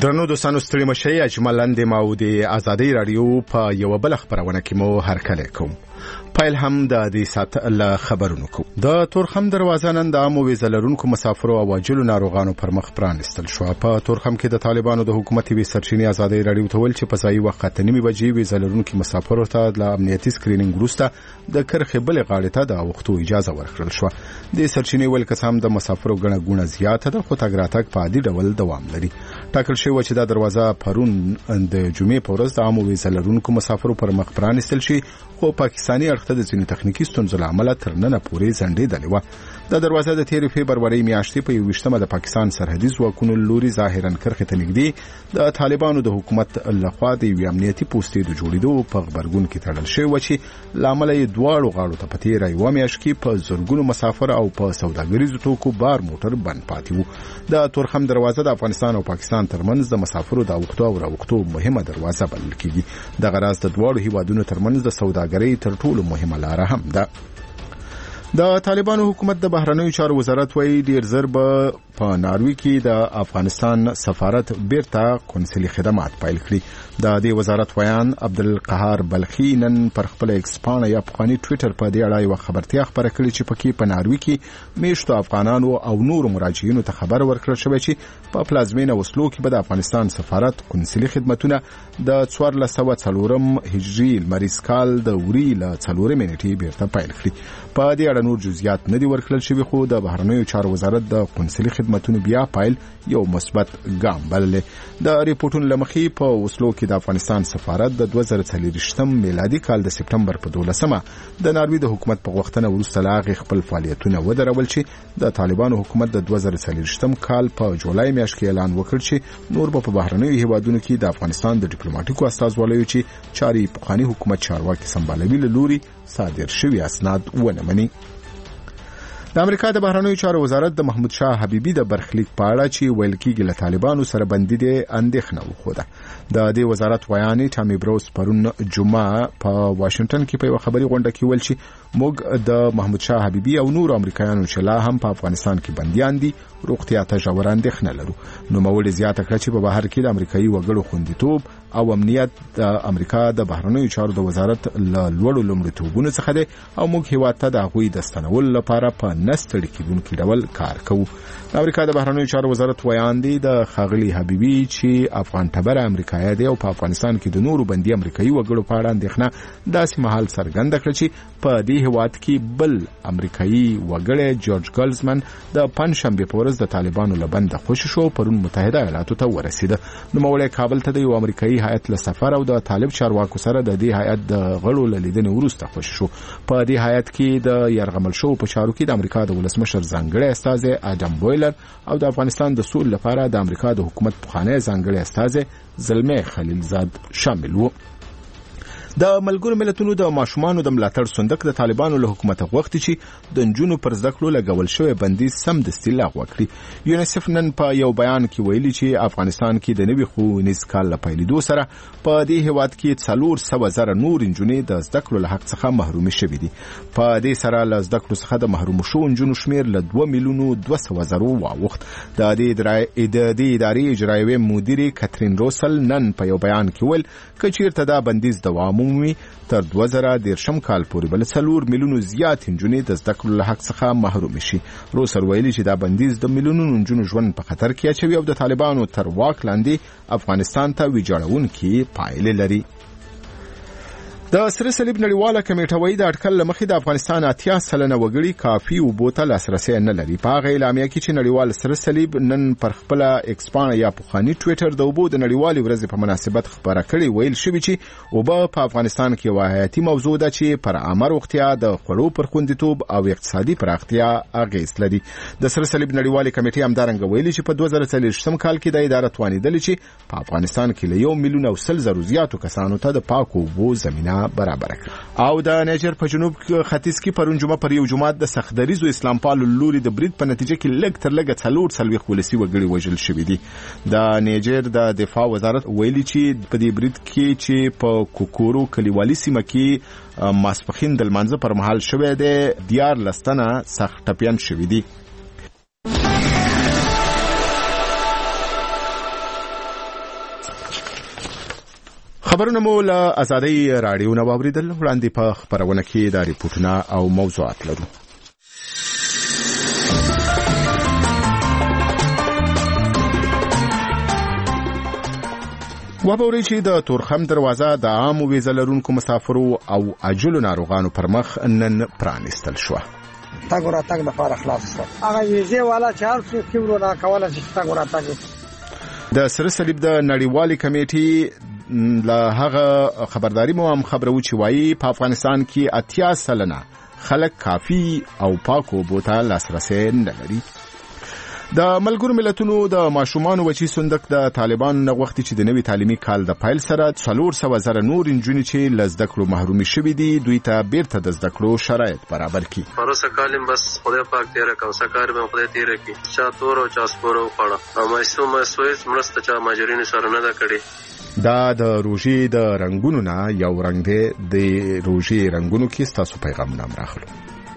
درنو دوستانو ستړي مشي اجمل لاندې ما د آزادۍ رادیو په یو بل خبرونه کې مو هرکلی کوم. پایل هم د دې سات له خبرونو کو د تورخم دروازه نن د عامو ویزه لرونکو مسافرو او واجلو ناروغانو پر مخ پرانستل شو. په تورخم کې د طالبانو د حکومت وی سرچینې آزادۍ رادیو ته ول چې په ځای وخت نیمه بجې ویزه لرونکو مسافرو ته د امنیتي سکرینینګ وروسته د کرخې بل غاړې ته د وختو اجازه ورکړل شو. د سرچینې ول کسام د مسافرو غونه زیاته ده خو تګ راتګ په عادي ډول دوام لري. ټاکل شوی چې د دروازه پرون د جمعې په ورځ د عامو ویزه لرونکو مسافرو پر مخ پرانستل شي خو پاکستاني اړخ ته د ځینو تخنیکی ستونزو له امله تر نن پورې ځنډېدلې وه. د دروازه د تیر فبروري میاشتې په 21مه د پاکستان سرحدي ځواکونو لوري ظاهرا کرخې ته نږدې د طالبانو د حکومت لخوا د یو امنیتي پوستې د جوړېدو په خبرګون کې تړل شوی و چې له امله یې دواړو غاړو ته په تېره یوه میاشت کې په زرګونو مسافر او په سوداګریزو توکو بار موټر بند پاتې وو. د تورخم دروازه د افغانستان او پاکستان ترمنځ د مسافرو د اوښتو او راوښتو مهمه دروازه بلل کېږي. دغه راز د دواړو هیوادونو ترمنځ د سوداګرۍ تر ټولو مهمه لاره هم ده. د طالبانو حکومت د بهرنیو چارو وزارت وایي ډیر زر به په ناروی کې د افغانستان سفارت بیرته قونسلي خدمات پیل کړي. د دې وزارت ویان عبدالقهار بلخي نن پر خپل ایکس پاڼه یا پخواني ټویټر په دې اړه یو خبرتیا خبره کړې چې پکې په ناروی کې میشتو افغانانو او نورو مراجعینو ته خبر ورکړل شوی چې په پلازمینه وسلو کې به د افغانستان سفارت قونسلي خدمتونه د 1404 هجري لمریز کال د وري له 4 منټې بیرته پیل کړي. په دې اړه نور جزئیات نه دي ورکړل شوی خو د بهرنیو چارو وزارت د قونسلي خدمتونو بیا پیل یو مثبت ګام بللی. د ریپورتونو لمخې په وسلو کې د افغانستان سفارت د 2023 میلادي کال د سپټمبر په 12مه د ناروی د حکومت په غوښتنه وروسته لاغ خپل فعالیتونه ودرول چې د طالبانو حکومت د 2023 کال په جولای میاشت کې اعلان وکړ چې نور په بهرنیو هیوادونو کې د افغانستان د ډیپلوماټیکو استازوالیو چې چاري پخوانی حکومت چارواکي سمبالوي له لوري صادر شوی اسناد ونه مني. د امریکا د بهرنیو چارو وزارت د محمود شاه حبیبي د برخلیک په اړه چې ویل کېږي له طالبانو سره بندي دي اندېښنه وښوده. د دې وزارت ویانې ټامي بروس پرون جمعه په واشنگټن کې په یو خبري غونډه کې ویل چې موږ د محمود شاه حبیبي او نور امریکایانو چې لا هم په افغانستان کې بنديان دي روغتیا ته ژور اندېښنه لرو. نو مولې زیاته کړه چې په بهر کې د امریکایي وګړو خوندیتوب او امنیت د امریکا د بهرنیو چارو د وزارت له لوړو لومړیتوبونو څخه دی او موږ هیواد ته د هغوی د ستنولو لپاره په نستړي کېدونکي ډول کار کوو. د امریکا د بهرنیو چارو وزارت ویان دی د ښاغلي حبیبي چې افغان ټبره امریکایي دی او په افغانستان کې د نورو بندي امریکایي وګړو په اړه اندېښنه داسې مهال څرګنده کړه چې په دې هیواد کې بل امریکایي وګړی جورج ګلزمن د پنځشنبې په ورځ د طالبانو له بنده خوشي شو پرون متحده ایالاتو ته ورسېده. نوموړی کابل ته د یو امریکایي هیئت له سفر او د طالب چارواکو سره د دې هیئت د غړو له لیدنې وروسته خوشي شو. په دې هیئت کې د یرغمل شوو په چارو کې د امریکا د ولسمشر ځانګړی استازی اډم بویلر او د افغانستان د سولې لپاره د امریکا د حکومت پخوانی ځانګړی استازی زلمی خلیلزاد شامل وو. د ملګرو ملتونو د ماشومانو د ملاتړ صندوق د طالبانو له حکومت غوښتي چې د نجونو پر زده کړو لګول شوی بندیز سمدستي لغوه کړي. یونیسف نن په یو بیان کې ویلي چې افغانستان کې د نوي ښوونیز کال له پیلېدو سره په دې هیواد کې 400,000 نور نجونې د زده کړو له حق څخه محرومې شوې دي. په دې سره له زده کړو څخه د محروم شوو نجونو شمیر له 2,200,000 واوښت. د دې ادارې اجرایوي مدیره کاترین روسل نن په یو بیان کې ویل که چیرته دا بندیز دوام تر 2013 کال پورې بل 4 میلیونو زیات نجونې د زده کړو له حق څخه محروم شي. روسر ویلي چې دا بندیز د میلیونونو نجونو ژوند په خطر کې اچوي او د طالبانو تر واک لاندې افغانستان ته ویجاړونکې پایلې لري. د سره صلیب نړیواله کمیټه وایي د اټکل لمخې د افغانستان 80% وګړي کافي اوبو ته لاسرسی نه لري. په هغه اعلامیه کې چې نړیوال سره صلیب نن پر خپل ایکس پاڼه یا پخواني ټویټر د اوبو د نړیوالې ورځې په مناسبت خبره کړې ویل شوی چې اوبه په افغانستان کې یوه حیاتي موضوع ده چې پر عامه روغتیا د خوړو پر خوندیتوب او اقتصادي پراختیا اغیز لري. د سره صلیب نړیوالې کمیټې همدارنګه ویلي چې په 2023 کال کې د اداره توانیدلې چې په افغانستان کې له 1,000,000 زیاتو کسانو ته د پاکو اوبو زمینه برابر کړ. او د نیجر په جنوب ختیځ کې پرون جمعه پر یو جماعت د سختدریزو اسلام پالو لوري د برید په نتیجه کې لږ تر لږه 440 ولسی وګړي وژل شوي دي. د نیجر د دفاع وزارت ویلي چې په دې برید کې چې په کوکورو کلیوالي سیمه کې ماسپخین د لمانځه پر مهال شوی دی 14 تنه سخت ټپیان شوي دي. خبرونه مو له آزادۍ رادیو نه واوریدل. وړاندې په خبرونه کې د ریپورتونه او موضوعات لرو. وبوري چې د تورخم دروازه د عامو ویزه لرونکو مسافرو او عاجلو ناروغانو پر مخ نن پرانیستل شو. تاګ وراتګ د فار خلاص شو. هغه ویزه والا چې هر څو کیورو را کوله چې تاګ وراتګ د سره صلیب د نړیوالې کمیټې له هغه خبرداري مو هم خبرو چې وایي په افغانستان کې 80% خلک کافي او پاکو بوته لاسرسي نه لري. د ملګرو ملتونو د ماشومان وچی صندوق د طالبان نه وخت چې د نوي تعلیمي کال د پایل سره 400,000 نور انجونې چې لزده کړو محرومي شوي دي دوی ته بیرته د زده کړو شرایط برابر کړي. پروسه کالم بس خدای پاک تیر کا وسکار به خدای تیر کی چا تور او چا سپورو خړه او مېسو سويس مرسته چا ماجرین سره نه دا کړي. دا د روژې د رنگونو نه یو رنگ دی. د روژې رنگونو کې ستاسو پیغام نام راخلو.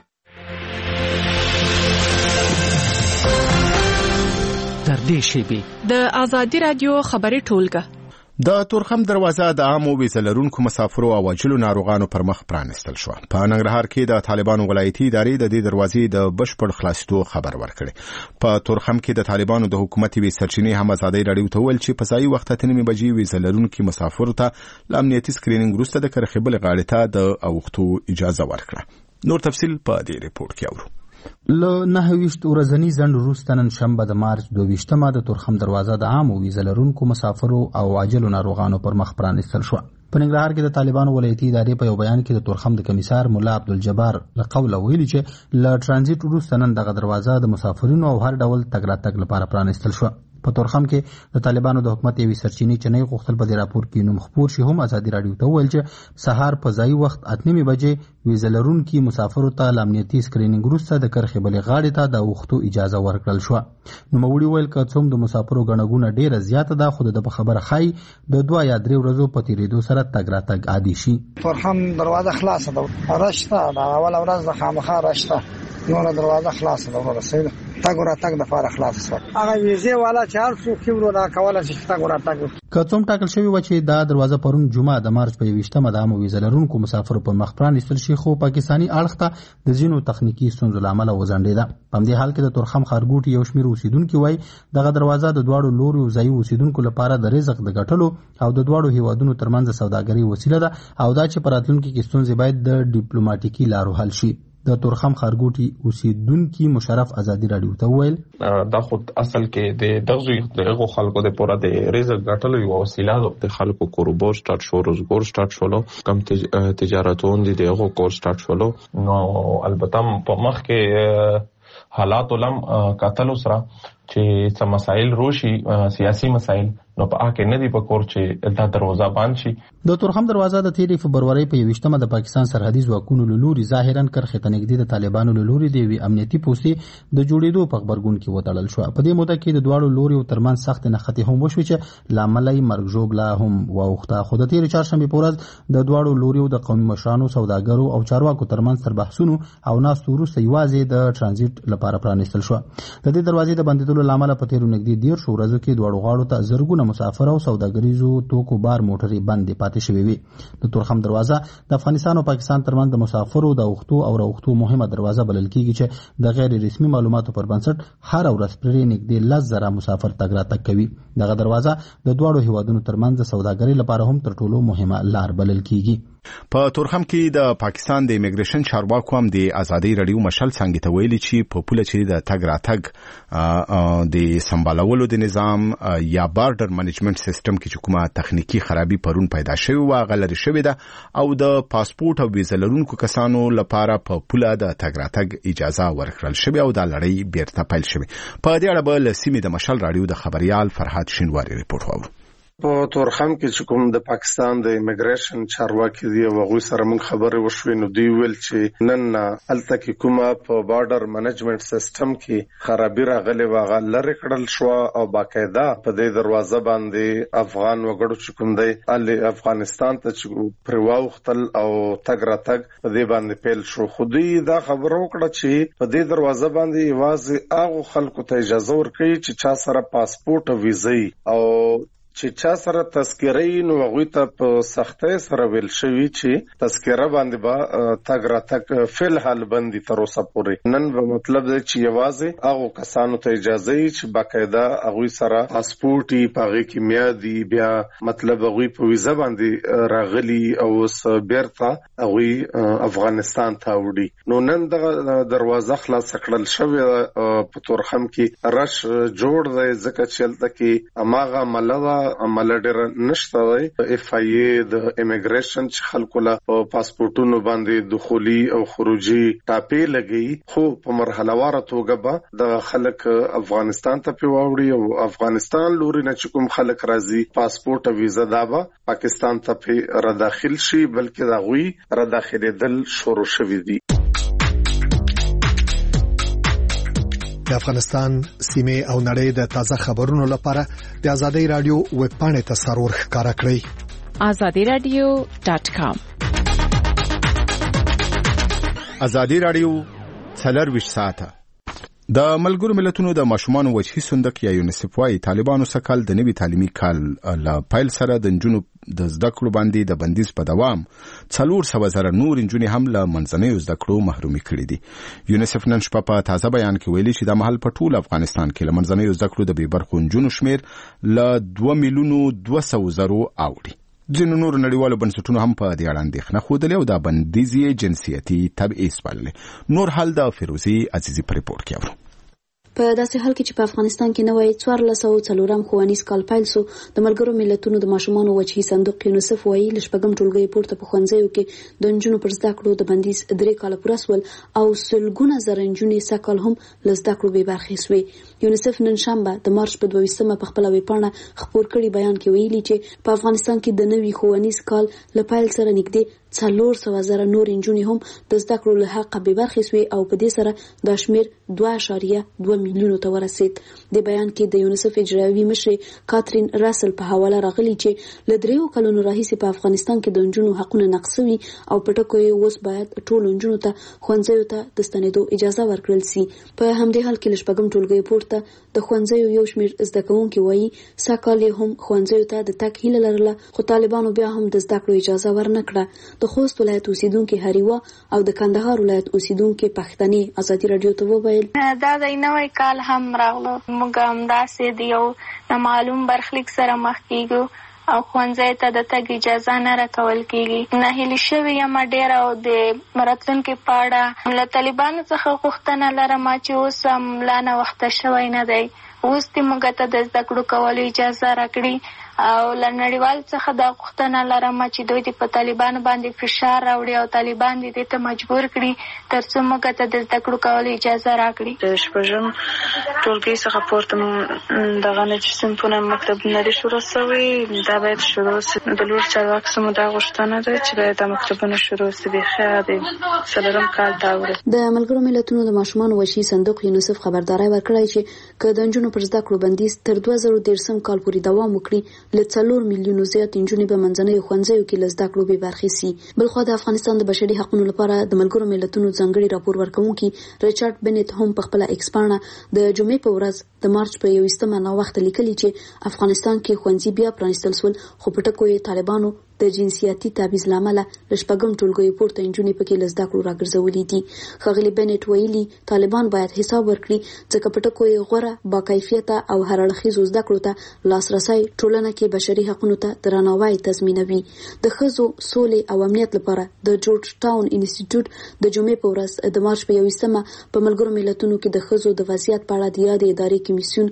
د آزادی رادیو خبري ټولګه د تورخم دروازه د عامو ویزه لرونکو مسافرو او عاجلو ناروغانو پر مخ پرانیستل شو. په ننګرهار کې د طالبانو ولایتي ادارې د دې دروازې د بشپړ خلاصېدو خبر ورکړي. په تورخم کې د طالبانو د حکومت وی سرچینې هم آزادۍ رادیو ته ویل چې په ځای وخت 8 بجې ویزه لرونکو مسافرو ته امنیتي سکرینینګ وروسته د کرخبل غاړې ته د اوختو اجازه ورکړه. نور تفصیل په دې ریپورت کې اورو. له 29 ورځنی ځنډ وروسته نن شنبه د مارچ 22 د تورخم دروازه د عامو ویزه لرونکو مسافرو او عاجلو ناروغانو پر مخ پرانیستل شو. په ننګرهار کې د طالبانو ولایتي ادارې په یو بیان کې د تورخم د کمیسار مولا عبدالجبار له قوله ویلي چې له ترانزیت وروسته نن دغه دروازه د مسافرینو او هر ډول تګ راتګ لپاره پرانیستل شو. په تورخم کې د طالبانو د حکومت یوې سرچینې چې نه غوښتل په دې راپور کې نوم خپور شي هم آزادي رادیو ته ویل چې سهار په ځای وخت 8 بجې ویزه لرونکو مسافرو ته امنیتي سکرینینګ وروسته د کرخې بلې غاړې ته د اوختو اجازه ورکړل شو. نوموړي ویل که څوم د مسافرو غنغونه ډیره زیاته ده خو د خبره خای د 2 یا 3 ورځې په تیریدو سره تګ راتګ عادي شي. تورخم دروازه خلاصه ده راشته دا اول ورځ د خامخا راشته نور دروازه خلاصه ده ورسېده تاګ وراتګ د فار خلاص شو. هغه ویزه والا چې هر څو کیورو را کوله چې تاګ وراتګ که څوم ټاکل شوی و چې دا دروازه پرون جمعه د مارچ په 20مه د عامو ویزه لرونکو مسافرو پر مخ پرانیستل شي خو پاکستانی اړخ ته د ځینو تخنیکی ستونزو لامل وځنډیده. په دې حال کې د تورخم خارګوټي یو شمېر اوسیدونکو وای دغه دروازه د دواړو لوري ځای اوسیدونکو لپاره د رزق د ګټلو او د دواړو هیوادونو ترمنځ سوداګري وسیله ده او دا چې پراتلونکو کې ستونزې باید د ډیپلوماټیکي لارو حل شي. د تورخم خارګوټي اوسیدونکو مشرف آزادي رادیو ته ویل دا خود اصل کې دغه خلکو د پوره د رزق ګټلو یو وسیله ده. د خلکو کاروبار سٹارټ شو روزګار سٹارټ شولو کم تجارتون دي دغه کور سٹارټ شولو نو البته په مخ کې حالات علم قتل سره چې څه مسائل روشي سیاسي مسائل نو په اکه نه دی په کور چې دا دروازه بند شي. د تورخم دروازه د 13 فبرवरी په 20مه د پاکستان سرحدي ځواکونو له لوري ظاهرا کرخه ته نږدې د طالبانو له لوري د وی امنیتي پوستې د جوړېدو په خبرګون کې وتړل شو. په دې موده کې د دواړو لوري ترمنځ سخت نښتې هم وشو چې لاملای مرګ جوړلا هم واوخته. خو د 13 چهارشنبه په ورځ د دواړو لوري د قومي مشرانو سوداګرو او چارواکو ترمنځ تر بحثونو او ناستو وروسته یوازې د ترانزیت لپاره پرانیستل شو. د دې دروازې د بندیدلو لامل په تیرو نږدې 10 ورځو کې دواړو غاړو ته زرګونه مسافر او سوداګریزو توکو بار موټرې بندې پاتې شوې وي. د تورخم دروازه د افغانستان او پاکستان ترمنځ د مسافرو د اوختو او راوختو مهمه دروازه بلل کیږي چې د غیر رسمي معلوماتو پر بنسټ هر ورځ پرې نږدې 10,000 مسافر تګ راتګ کوي. دغه دروازه د دواړو هیوادونو ترمنځ د سوداګرۍ لپاره هم تر ټولو مهمه لار بلل کیږي. په تورخم کې د پاکستان د ایمیګریشن چارواکو هم د آزادۍ رادیو مشل څنګه ته ویلي چې په پوله چې د تګ راتګ د سمبالولو د نظام یا بارډر منیجمنت سیستم کې کومه تخنیکی خرابي پرون پیدا شوی و غلري شوی ده او د پاسپورت او ویزه لرونکو کسانو لپاره په پوله د تګ راتګ اجازه ورکړل شوی او د لړۍ بیرته پیل شوی. په دې اړه بل سیمې د مشل رادیو د خبريال فرحات شینواری ریپورت وورو. په تورخم کې چې کوم د پاکستان د ایمیګریشن چارواکي دی او غوي سره موږ خبرې وشوې نو دی ویل چې نن الته کې کومه په بارډر منیجمنت سیستم کې خرابي راغلي واغه لری کړل شو او باقاعده په دې دروازه باندې افغان وګړو چې کوم دی ال افغانستان ته چې پرواوختل او تګ راتګ په دې باندې پیل شو. خو دوی دا خبرو کړه چې په دې دروازه باندې واځي هغه خلکو ته اجازه ورکړي چې چا سره پاسپورت او ویزه او چې چا سره تذکرې نو هغه ته په سختۍ سره ویل شوی چې تذکره باندې با تګ را تک فل حال باندې تر اوسه پورې نن به مطلب دی چې یوازې هغه کسانو ته اجازه ای چې باقاعده هغه سره پاسپورت پاغه کې میادي بیا مطلب هغه په ویزا باندې راغلي او بیرته هغه افغانستان ته وړي نو نن د دروازه خلاص کړل شوی په تورخم کې رش جوړ دی ځکه چې هلته کې اماغه عمل ډېر نشته دی اف آی ای د امیګریشن چې خلکو له پاسپورتونو باندې دخولي او خروجي ټاپې لګي خو په مرحله واره توګه به د خلک افغانستان ته پیوړي او افغانستان لوري نه چې کوم خلک راځي پاسپورت او ویزا دا به پاکستان ته را داخل شي بلکې دا غوي را داخلېدل شروع شوي دي د افغانستان سیمه او نړۍ د تازه خبرونو لپاره د آزادۍ رادیو ویب پاڼې ته سرور ښکارا کړئ azadiradio.com آزادۍ رادیو 24 ساعته د ملګرو ملتونو د ماشومان وجهي صندوق یا یونیسف وايي طالبانو سکهال د نوي تعلیمي کال له پیل سره د نجونو د زده کړو باندې د بندیز په دوام 400,000 نور نجونې هم له منځنیو زده کړو محرومي کړي دي یونیسف نن شپه په تازه بیان کې ویلي چې د محل په ټول افغانستان کې له منځنیو زده کړو د بې برخو نجونو شمیر له 2,200,000 اوړي ځینو نور نړیوالو بنسټونو هم په دې اړه اندېښنه ښودلې او د بندیز یې جنسیتي تبعیض بللې نور حال د فیروزي عزیزي په ریپورت کې اورو په داسې حال کې چې په افغانستان کې نوې 1404 ښوونیز کال پیل شو د ملګرو ملتونو د ماشومانو وجهي صندوق یونیسف وايي له شپږم ټولګي پورته په ښوونځیو کې د نجونو پر زده کړو د بندیز 3 کاله پوره شول او سلګونه زره نجونې سږ هم له زده کړو بې برخې شوې یونیسف نن شنبه د مارچ په 22مه په خپل ویبپاڼه خپور کړي بیان کې ویلي چې په افغانستان کې د نوي ښوونیز کال له پیل سره نږدې 400,000 نور نجونې هم د زده کړو له حقه بې برخې شوې او په دې سره دا شمیر 2.2 میلیونو ته ورسید د بیان کې د یونیسف اجرایوي مشر کاترین راسل په حواله راغلی چې له 3 کلونو راهیسې په افغانستان کې د نجونو حقونه نقصوي او په ټکو یې اوس باید ټول نجونو ته ښوونځیو ته د ستنېدو اجازه ورکړل شي په همدې حال کې له شپږم ټولګي پورته د ښوونځیو یو شمیر زده کوونکي وایي سږ هم ښوونځیو ته د تګ هیله لرله خو طالبانو بیا هم د زده کړو اجازه ورنکړه د خوست ولایت اوسیدونکو هریوا او د کندهار ولایت اوسیدونکو پښتني آزادي رادیو ته وویل دا د نوې کال هم راغلو موږ هم داسې دی او معلوم برخلیک سره مخ کیږو او ښوونځي ته د تګ اجازه نه راکول کیږي نه هیله شوی یم ډیر او د راتلونکي پاړه له طالبانو څخه غوښتنه لرم چې اوس هم لا نه وخت شوی نه دی اوس دې موږ ته د زده کړو کولو اجازه راکړي او له نړیوال څخه دا غوښتنه لرم چې دوی دې په طالبانو باندې فشار راوړي او طالبان دې ته مجبور کړي ترڅو موږ ته د زده کړو کولو اجازه راکړي د شپږم ټولګي څخه پورته دغه چې صنفونه مکتبونه لري شروع شوي دا باید شروع شي د لور چارواکو سمو دا غوښتنه ده چې باید د مکتبونه شروع شي بخیا د څلورم کال ته وړي د ملګرو ملتونو د ماشومانو وجهي صندوق یونیسف خبرداري ورکړی چې که د نجونو پر زده کړو بندیز تر 2013 کال پورې دوام وکړي له 4 میلیونو زیات نجونې به منځنیو ښوونځیو کې له زده کړو بې برخې شي بلخوا د افغانستان د بشري حقوقو لپاره د ملګرو ملتونو ځانګړي راپور ورکوونکي ریچارډ بنت هم په خپل ایکس پاڼه د جمعې په ورځ د مارچ په 21مه نو وخت لیکلي چې افغانستان کې ښوونځي بیا پرانیستل شول خو په ټکو یې طالبانو د جنسیتي تبعیض لامل له شپږم ټولګي پورته نجونې پکې له زده کړو راګرځولې دي ښاغلي بنت ویلي طالبان باید حساب ورکړي ځکه په ټکو یې غوره با کیفیته او هر اړخیزو زده کړو ته لاسرسي ټولنه کې بشري حقوقو ته درناوی تضمینوي د ښځو سولې او امنیت لپاره د جورج ټاون انسټیټیوټ د جمعې په ورځ د مارچ په 21مه په ملګرو ملتونو کې د ښځو د وضعیت په اړه د یادې ادارې کمیسیون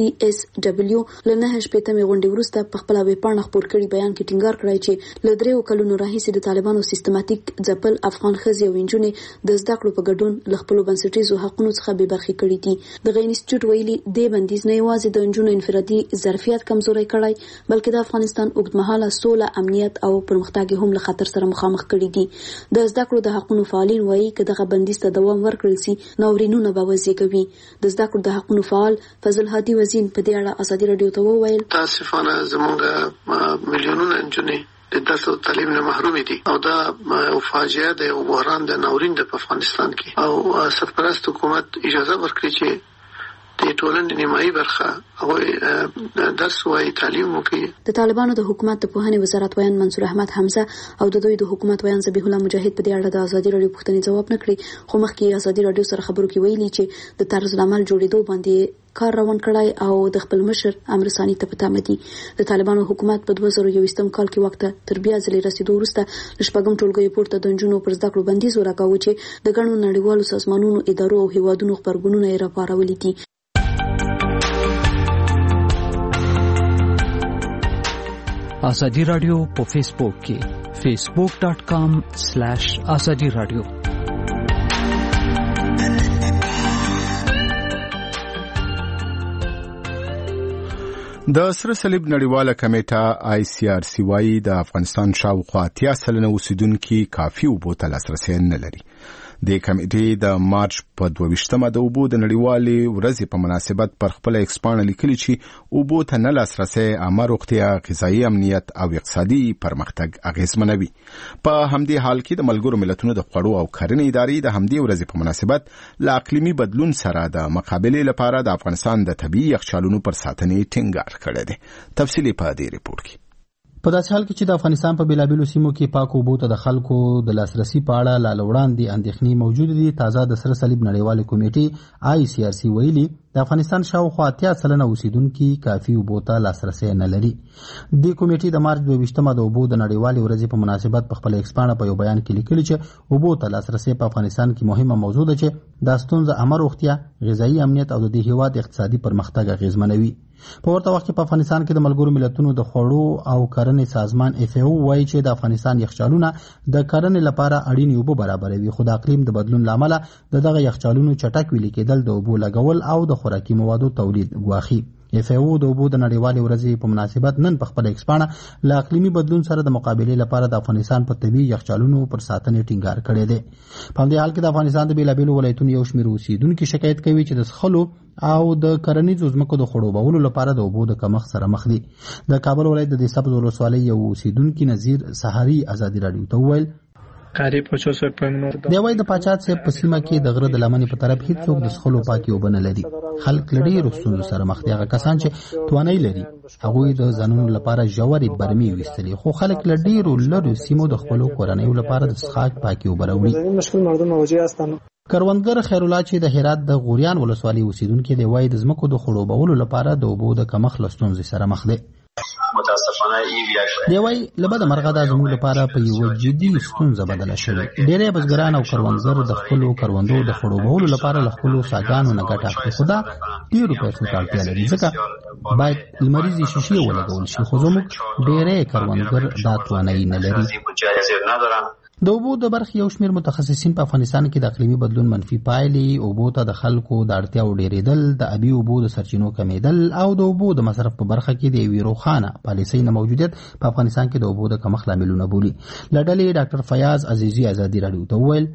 CSW له 9 غونډې وروسته په خپل ویبپاڼه خپور کړي بیان کې ټینګار کړی چې له 3 کلونو راهیسې د طالبانو سیستماتیک ځپل افغان ښځې او نجونې د زده کړو په ګډون له خپلو بنسټیزو حقوقو څخه بې برخې کړي دي دغه انسټیټیوټ ویلي د بندیز نه یوازې د نجونو انفرادي ظرفیت کمزوري کړی بلکې د افغانستان اوږدمهاله سوله امنیت او پرمختګ هم له خطر سره مخامخ کړي دي د زده کړو د حقوقو فعالین وایي چې دغه بندیز ته دوام ورکړل شي ناورینونه به وزېږوي د زده کړو د حقوقو فعال فضل هادي وزین په دې اړه ازادي رادیو ته وویل تاسفانه زموږ میلیونونه نجونې د تاسو تعلیم نه محروم دي او دا او فاجعه ده او بحران د ناورین د افغانستان کې او سرپرست حکومت اجازه ورکړي چې د ټولنې نیمایي برخه هغه درس وایي تعلیم وکړي. د طالبانو د حکومت د پوهنې وزارت ویان منصور احمد حمزه او د دوی د حکومت ویان ذبیح الله مجاهد په دې اړه د ازادي رادیو پوښتنې ځواب نه کړی، خو مخکې ازادي رادیو سره خبرو کې ویلي چې د طرز العمل جوړېدو باندې کار روان کړای او د خپل مشر امر ثاني ته پته مدي. د طالبانو حکومت په 2021 کال کې وخت تر بیا ځلې رسیدو وروسته د شپږم ټولګي پورته د نجونو پر زده کړو بندیز ولګاوه چې د ګڼو نړیوالو سازمانونو، ادارو او هیوادونو خبرګونونه یې راپارولي دي. ازادي رادیو په فیسبوک کې facebook.com/azadi radio. د سره صلیب نړیواله کمیټه ICRC وايي د افغانستان شاوخوا 80% اوسیدونکو کافي اوبو ته لاسرسي نه لري. د کمیټې د مارچ په 22مه د اوبو د نړیوالې ورځې په مناسبت پر خپل ایکسپانه لیکلي چې اوبو ته نه لاسرسي عامه روغتیا، غذایي امنیت او اقتصادي پرمختګ اغیزمنوي. په همدې حال کې د ملګرو ملتونو د خوړو او کرنې ادارې د همدې ورځې په مناسبت له اقلیمي بدلون سره د مقابلې لپاره د افغانستان د طبيعي یخچالونو پر ساتنې ټینګار کړی دی. تفصیلی په دې ریپورت کې. په داسې حال کې چې د افغانستان په بیلابیلو سیمو کې پاکو اوبو ته د خلکو د لاسرسي په اړه لا وړاندې اندېښنې موجود دي، تازه د سره صلیب نړیواله کمیټې ICRC ویلي د افغانستان شاوخوا 80% اوسیدونکو کافي اوبو ته لاسرسي نه لري. د کمیټې د مارچ 22مه د اوبو د نړیوالې ورځې په مناسبت په خپل ایکسپانه په یو بیان کې لیکلي چې اوبو ته لاسرسي په افغانستان کې مهمه موضوع ده چې د ستونزه عامه روغتیا، غذایي امنیت او د دې هیواد اقتصادي پرمختګ اغیزمنوي. په ورته وخت کې په افغانستان کې د ملګرو ملتونو د خوړو او کرنې سازمان FAO وايي چې د افغانستان یخچالونه د کرنې لپاره اړین اوبه برابروي، خو د اقلیم د بدلون لامل دغه یخچالونو چټک ویلي کېدل د اوبو لګول او د خوراکي موادو تولید ګواښي. FAO د اوبو د نړیوالې ورځې په مناسبت نن په خپل ایکسپانه له اقلیمي بدلون سره د مقابلې لپاره د افغانستان په طبيعي یخچالونو پر ساتنې ټینګار کړی دی. په همدې حال کې د افغانستان د بیلابیلو ولایتونو یو شمېر اوسیدونکو شکایت کوي چې د څښلو او د کرنیزو ځمکو د خړوبولو لپاره د اوبو د کمښت سره مخ دي. د کابل ولایت د سبز ولسوالۍ یو اوسیدونکو نذیر سحری ازادي رادیو ته وویل دی وايي د پاچات صاحب په سیمه کې د غره د لمنې په طرف هیڅوک د څښلو پاکي اوبه نه لري. خلک له ډېرو ستونزو سره مخ دي. هغه کسان چې توانایي لري هغوی د ځانونو لپاره ژورې برمې ویستلي، خو خلک له ډېرو لرو سیمو د خپلو کورنیو لپاره د څښاک پاکي اوبه راوړي. کروندګر خیر الله چې د هرات د غوریان ولسوالۍ اوسیدونکو دی وايي د ځمکو د خړوبولو لپاره د اوبو د کمښت له ستونزې سره مخ دي. دی وايي له بده مرغه دا زموږ لپاره په یوه جدي ستونزه بدله شوې. ډېری بزګران او کروندګر د خپلو کروندو د خړوبولو لپاره له خپلو څاګانو نه ګټه اخلي، خو دا ډېرو پیسو ته اړتیا لري، ځکه باید لمریزې شیشې ولګول شي، خو زموږ ډېری کروندګر دا توانایي نه لري. د اوبو د برخې یو شمېر متخصصین په افغانستان کې د اقلیمي بدلون منفي پایلې، اوبو ته د خلکو د اړتیاو ډېرېدل، د ابي اوبو د سرچینو کمیدل او د اوبو د مصرف په برخه کې د یوې روښانه پالیسۍ نه موجودیت په افغانستان کې د اوبو د کمښت لاملونه بولي. له ډلې ډاکټر فیاض عزیزي ازادي رادیو ته وویل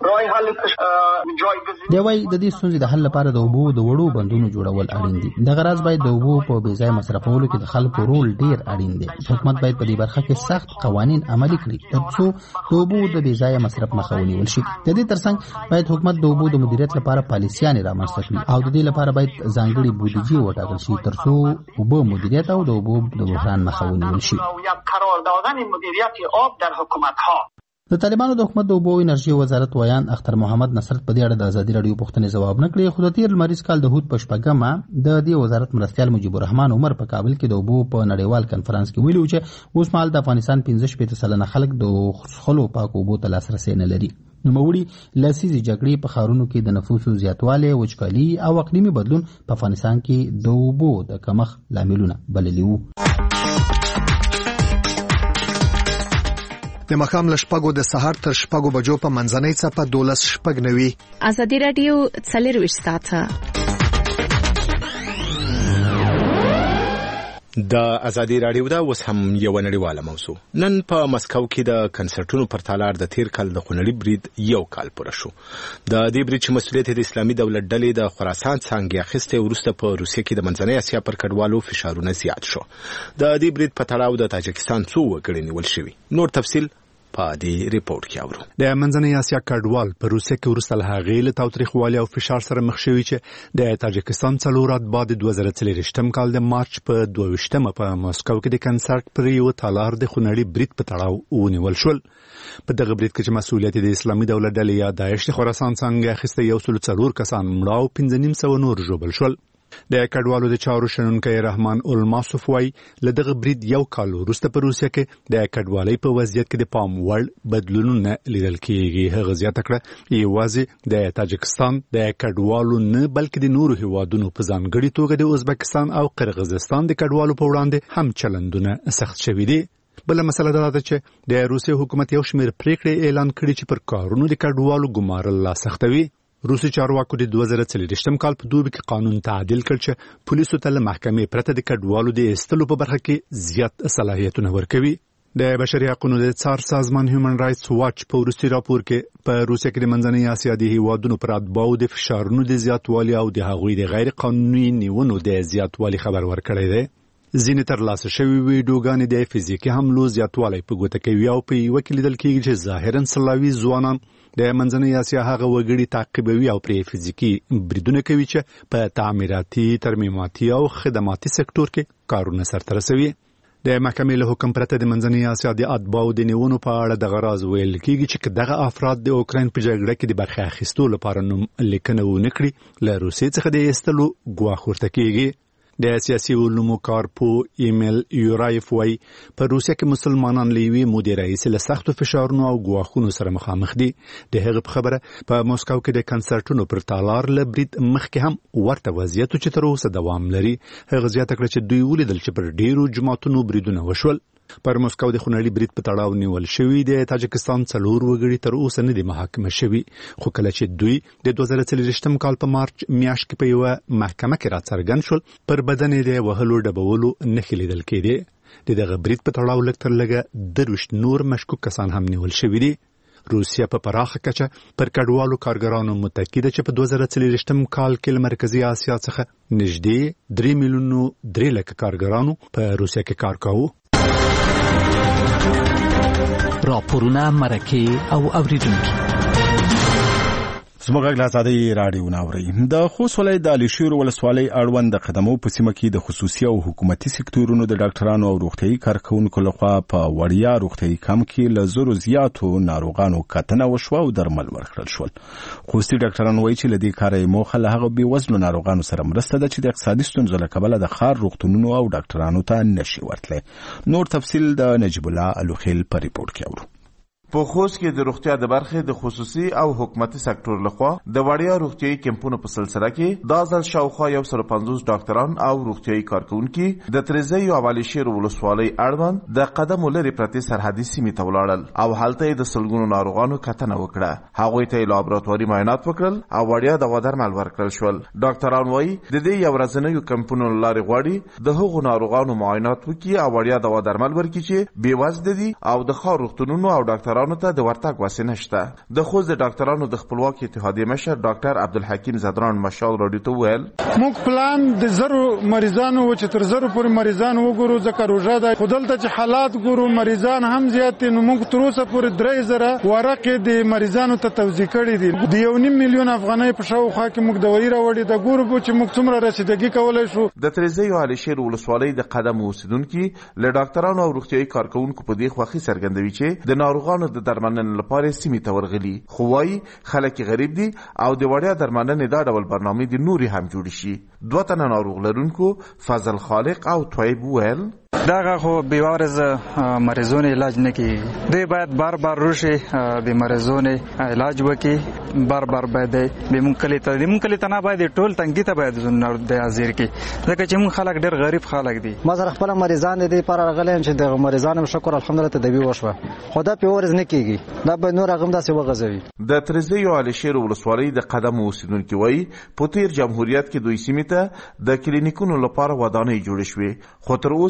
دی وايي د دې ستونزې د حل لپاره د اوبو د وړو بندونو جوړول اړین دي. دغه راز باید د اوبو په بې ځای مصرفولو کې د خلکو رول ډیر اړین دی. حکومت باید په دې برخه کې سخت قوانین عملي کړي ترڅو د اوبو د بې ځای مصرف مخه ونیول شي. د دې ترڅنګ باید حکومت د اوبو د مدیریت لپاره پالیسیانې رامنځته کړي او د دې لپاره باید ځانګړي بودیجه وټاکل شي ترڅو اوبو مدیریت او د اوبو د بحران مخه ونیول شي. د طالبانو د حکومت د اوبو او انرژي وزارت ویان اختر محمد نصرت په دې اړه د ازادي رادیو پوښتنې ځواب نه کړی، خو د تیر لمریز کال د هوت په شپږمه د دې وزارت مرستیال مجیب الرحمن عمر په کابل کې د اوبو په نړیوال کنفرانس کې ویلي چې اوس مهال د افغانستان 15% خلک د څښلو پاکو اوبو ته لاسرسی نه لري. نوموړي لسیزې جګړې په ښارونو کې د نفوسو زیاتوالی، وچکالي او اقلیمي بدلون په افغانستان کې د اوبو د کمښت لاملونه بللي وو. د مخام لشپګو د سهار تر شپګو بجو په منځنۍ څپه 12:09 ازادي رادیو 24 ساعته د ازادي رادیو دا اوس هم یو نړیواله موضوع. نن په مسکو کې د کنسرټونو پر تالار د تیر کال د خونړي برید یو کال پوره شو. د دې برید چې مسؤلیت د اسلامي دولت ډلې د خراسان څنګه اخیسته وروسته په روسیه کې د منځنۍ اسیا پر کډوالو فشارونه زیات شو. د دې برید په تړاو د تاجکستان څو وګړي نیول شوي. نور تفصیل په دې ریپورت کې اورو. د منځنۍ اسیا کډوال په روسیه کې وروسته له هغې له تاوتریخوالي او فشار سره مخ شوي چې د تاجکستان څلور اتباع د 2023 کال د مارچ په 22 په ماسکو کې د کنسرت پر یو تالار د خونړي برید په تړاو ونیول شول. په دغه برید کې چې مسؤلیت د اسلامي دولت ډلې یا داعش د خراسان څنګه اخیسته 104 کسان مړه او 1500 نور ژوبل شول. د کډوالو د چارو شنونکی رحمان الماسوف وای له دغه برید یو کال وروسته په روسیه کې د کډوالۍ په وضعیت کې د پام وړ بدلونونه لیدل کېږي. هغه زیاته کړه یوازې د تاجکستان د کډوالو نه بلکې د نورو هیوادونو په ځانګړي توګه د ازبکستان او قرغیزستان د کډوالو په وړاندې هم چلندونه سخت شوي دي. بل مسله دا ده چې د روسیې حکومت یو شمېر پریکړې اعلان کړي چې پر کارونو د کډوالو ګمارل لا سختوي. روسي چارواکو د 2023 کال په دوبي کې قانون تعدیل کړ چې پولیسو ته له محکمې پرته د کډوالو د ایستلو په برخه کې زیات صلاحیتونه ورکوي. د بشري حقوقو د څار سازمان هیومن رائټس واچ په وروستي راپور کې په روسیه کې د منځنۍ اسیا د هیوادونو پر اتباعو د فشارونو د زیاتوالي او د هغوی د غیر قانوني نیونو د زیاتوالي خبر ورکړی دی. ځینې ترلاسه شوي ویډیوګانې د فزیکي حملو زیاتوالی په ګوته کوي او په یوه کې لیدل کېږي چې ظاهراً سلاوي ځوانان د منځنۍ اسیا هغه وګړي تعقیبوي او پرې فزیکي بریدونه کوي چې په تعمیراتي، ترمیماتي او خدماتي سکتور کې کارونه سرته رسوي. د محکمې له حکم پرته د منځنۍ اسیا د اتباعو د نیونو په اړه دغه راز ویل کېږي چې دغه افراد د اوکراین په جګړه کې د برخه اخیستو لپاره نوم لیکنه ونه کړي له روسیې څخه د ایستلو ګواښ ورته کېږي. د سیاسي علومو کارپو ایمیل یورایف وای په روسیه کې مسلمانان له یوې مودې راهیسې له سختو فشارونو او ګواښونو سره مخامخ دي. د هغه په خبره په موسکو کې د کنسرټونو پر تالار له برید مخکې هم ورته وضعیت چې تر اوسه دوام لري. هغه زیاته کړه چې دوی ولیدل چې پر ډیرو جماعتونو بریدونه وشول. پر موسکو د خونړي برید په تړاو نیول شوی د تاجکستان څلور وګړي تر اوسه نه دي محاکمه شوي، خو کله چې دوی د 2023 کال په مارچ میاشت کې په یوه محکمه کې راڅرګند شول پر بدن یې د وهلو ډبولو نښې لیدل کېدې. د دغه برید په تړاو لږ تر لږه 23 نور مشکوک کسان هم نیول شوي دي. روسیه په پراخه کچه پر کډوالو کارګرانو متکی ده چې په 2023 کال کې له مرکزي اسیا څخه نږدې 3 میلیونو 3 لکه کارګرانو په روسیه کې کار کاوه. راپورونه، مرکې او اوریدونکي زموږ غږ له آزادۍ راډیو نه اورئ. د خوست ولایت د علیشیر ولسوالۍ اړوند د قدمو په سیمه کې د خصوصي او حکومتي سکتورونو د ډاکټرانو او روغتیايي کارکوونکو لخوا په وړیا روغتیايي کمپ کې له زرو زیاتو ناروغانو کتنه وشوه او درمل ورکړل شول. خوستي ډاکټران وایي چې له دې کاره یې موخه له هغو بېوزلو ناروغانو سره مرسته ده چې د اقتصادي ستونزو له کبله د ښار روغتونونو او ډاکټرانو ته نشي ورتلی. نور تفصیل د نجیب الله الوخیل په ریپورت کې اورو. په خوست کې د روغتیا د برخې د خصوصي او حکومتي سکتور لخوا د وړیا روغتیايي کمپونو په سلسله کې د ځل شاوخوا 150 ډاکټران او روغتیايي کارکونکي د تریزی او علیشیر ولسوالۍ اړوند د قدم لري پرتې سرحدي سیمې ته ولاړل او هلته د سلګونو ناروغانو کتنه وکړه. هغوی ته لابراتواري معاینات وکړل او وړیا دوا درمل ورکړل شول. ډاکټران وایي د دې یو ورځنیو کمپونو لارې غواړي د هغو ناروغانو معاینات وکړي او وړیا دوا درمل ورکړي چې بېوزله دي او د ښار روغتونونو او ډاکټرانو ته د ورتګ وسه نشته. د خوست د ډاکټرانو د خپلواک اتحادیې مشر ډاکټر عبدالحکیم زدران مشال راډیو ته وویل موږ پلان د زرو مریضانو چې تر زرو پورې مریضان وګورو ځکه روژه ده، خو دلته چې حالات ګورو مریضان هم زیات دي. نو موږ تر اوسه پورې 3000 ورقې د مریضانو ته توزیع کړي دي. د 1.5 میلیون افغانۍ په شاوخوا کې موږ دوايي راوړي د ګورو چې موږ څومره رسیدګي کولای شو. د تریزی او علیشیر ولسوالۍ د قدم اوسیدونکو له ډاکټرانو او روغتیايي کارکونکو په دې خوښي څرګندوي چې د ناروغانو د درملنې لپاره سیمې ته ورغلي، خو وايي خلک غریب دي او د وړیا درملنې دا ډول برنامې د نوري هم جوړ شي. دوه تنه ناروغ لرونکو فضل خالق او طيب ویل دغه خو بیوارز مریضونو علاج نه کیږي. دوی باید بار بار روشي د مریضونو علاج وکړي، بار بار باید د مونکلی ته نه باید ټول تنګي ته باید د حاضر کی، ځکه چې مون خلک ډېر غریب خلک دي. ما سره خپل مریضان دي پر غلم چې د مریضانو شکر الحمدلله تدبی وشوه، خدا په ورز نه کیږي دا به نور هغه داسې وغځوي. د تریزی او علیشیر ولسوالۍ د قدم اوسیدونکو وایي په تیر جمهوریت کې دوی سیمې ته د کلینیکونو لپاره ودانۍ جوړې شوې، خو تر اوسه